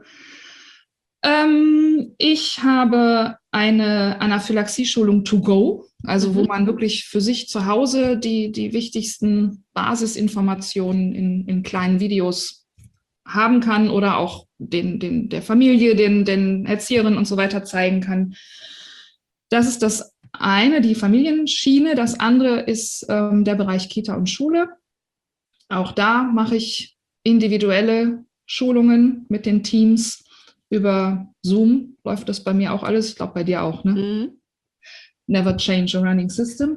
Ähm, ich habe eine Anaphylaxie-Schulung to go, also mhm. wo man wirklich für sich zu Hause die, die wichtigsten Basisinformationen in, in kleinen Videos haben kann oder auch den, den, der Familie, den, den Erzieherinnen und so weiter zeigen kann. Das ist das eine, die Familienschiene. Das andere ist ähm, der Bereich Kita und Schule. Auch da mache ich individuelle Schulungen mit den Teams über Zoom. Läuft das bei mir auch alles? Ich glaube, bei dir auch, ne? Mhm. Never change a running system.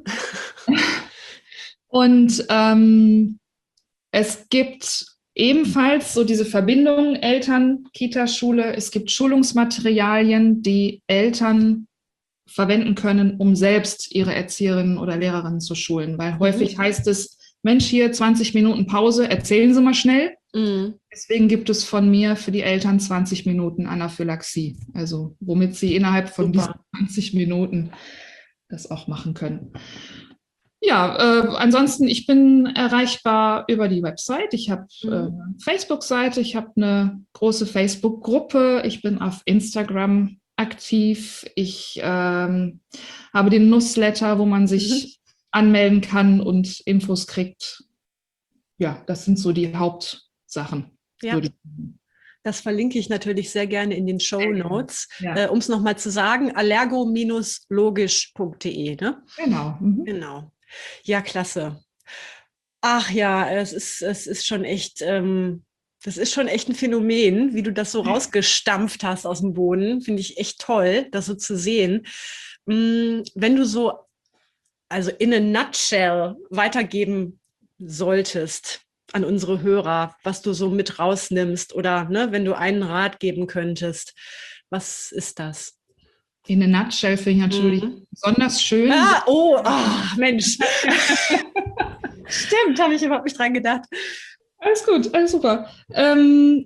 Und ähm, es gibt ebenfalls so diese Verbindung Eltern, Kita, Schule. Es gibt Schulungsmaterialien, die Eltern verwenden können, um selbst ihre Erzieherinnen oder Lehrerinnen zu schulen. Weil häufig mhm. heißt es, Mensch, hier zwanzig Minuten Pause, erzählen Sie mal schnell. Mhm. Deswegen gibt es von mir für die Eltern zwanzig Minuten Anaphylaxie. Also womit sie innerhalb von Super. diesen zwanzig Minuten das auch machen können. Ja, äh, ansonsten, ich bin erreichbar über die Website. Ich habe mhm. äh, eine Facebook-Seite, ich habe eine große Facebook-Gruppe, ich bin auf Instagram aktiv, ich ähm, habe den Newsletter, wo man sich mhm. anmelden kann und Infos kriegt. Ja, das sind so die Hauptsachen. Ja. Das verlinke ich natürlich sehr gerne in den Shownotes. Ja. Äh, um es nochmal zu sagen, allergo Bindestrich logisch Punkt de. Ne? Genau. Mhm. Genau. Ja, klasse. Ach ja, es ist, es ist schon echt, ähm, das ist schon echt ein Phänomen, wie du das so rausgestampft hast aus dem Boden. Finde ich echt toll, das so zu sehen. Mm, wenn du so, also in a nutshell weitergeben solltest an unsere Hörer, was du so mit rausnimmst oder ne, wenn du einen Rat geben könntest, was ist das? In a nutshell finde ich natürlich mhm. besonders schön. Ah, oh, oh Mensch. Stimmt, habe ich überhaupt nicht dran gedacht. Alles gut, alles super. Ähm,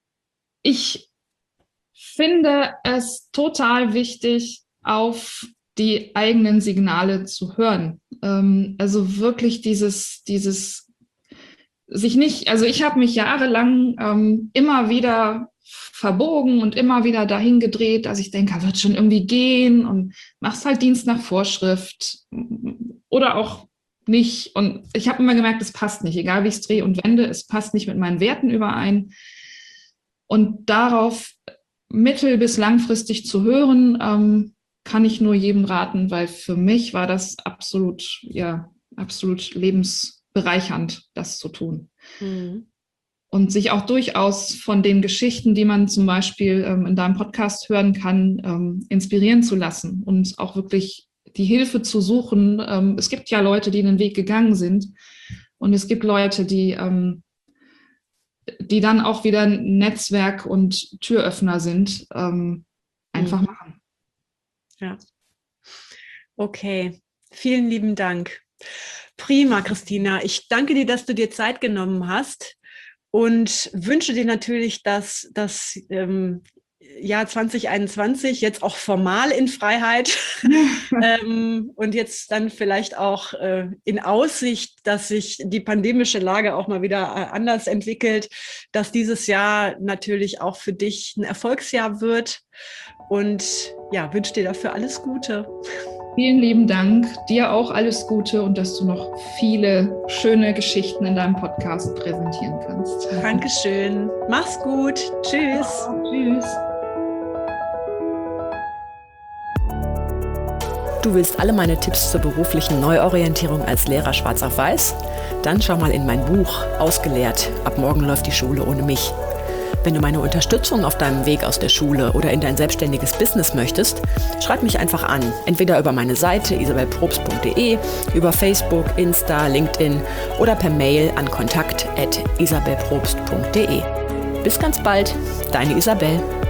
ich finde es total wichtig, auf die eigenen Signale zu hören. Ähm, also wirklich dieses, dieses sich nicht, also ich habe mich jahrelang ähm, immer wieder verbogen und immer wieder dahin gedreht, dass ich denke, wird schon irgendwie gehen und machst halt Dienst nach Vorschrift oder auch nicht. Und ich habe immer gemerkt, es passt nicht, egal wie ich es drehe und wende, es passt nicht mit meinen Werten überein. Und darauf mittel- bis langfristig zu hören, ähm, kann ich nur jedem raten, weil für mich war das absolut, ja, absolut lebensbereichernd, das zu tun. Mhm. Und sich auch durchaus von den Geschichten, die man zum Beispiel ähm, in deinem Podcast hören kann, ähm, inspirieren zu lassen und auch wirklich die Hilfe zu suchen. Ähm, es gibt ja Leute, die den Weg gegangen sind und es gibt Leute, die, ähm, die dann auch wieder ein Netzwerk und Türöffner sind. Ähm, einfach mhm. machen. Ja. Okay, vielen lieben Dank. Prima, Christina. Ich danke dir, dass du dir Zeit genommen hast und wünsche dir natürlich, dass das ähm, Jahr zwanzig einundzwanzig jetzt auch formal in Freiheit ähm, und jetzt dann vielleicht auch äh, in Aussicht, dass sich die pandemische Lage auch mal wieder äh, anders entwickelt, dass dieses Jahr natürlich auch für dich ein Erfolgsjahr wird und ja, wünsche dir dafür alles Gute. Vielen lieben Dank, dir auch alles Gute und dass du noch viele schöne Geschichten in deinem Podcast präsentieren kannst. Dankeschön. Mach's gut. Tschüss. Ja, tschüss. Du willst alle meine Tipps zur beruflichen Neuorientierung als Lehrer schwarz auf weiß? Dann schau mal in mein Buch Ausgelehrt. Ab morgen läuft die Schule ohne mich. Wenn du meine Unterstützung auf deinem Weg aus der Schule oder in dein selbstständiges Business möchtest, schreib mich einfach an. Entweder über meine Seite isabel probst punkt de, über Facebook, Insta, LinkedIn oder per Mail an kontakt at isabel probst punkt de. Bis ganz bald, deine Isabel.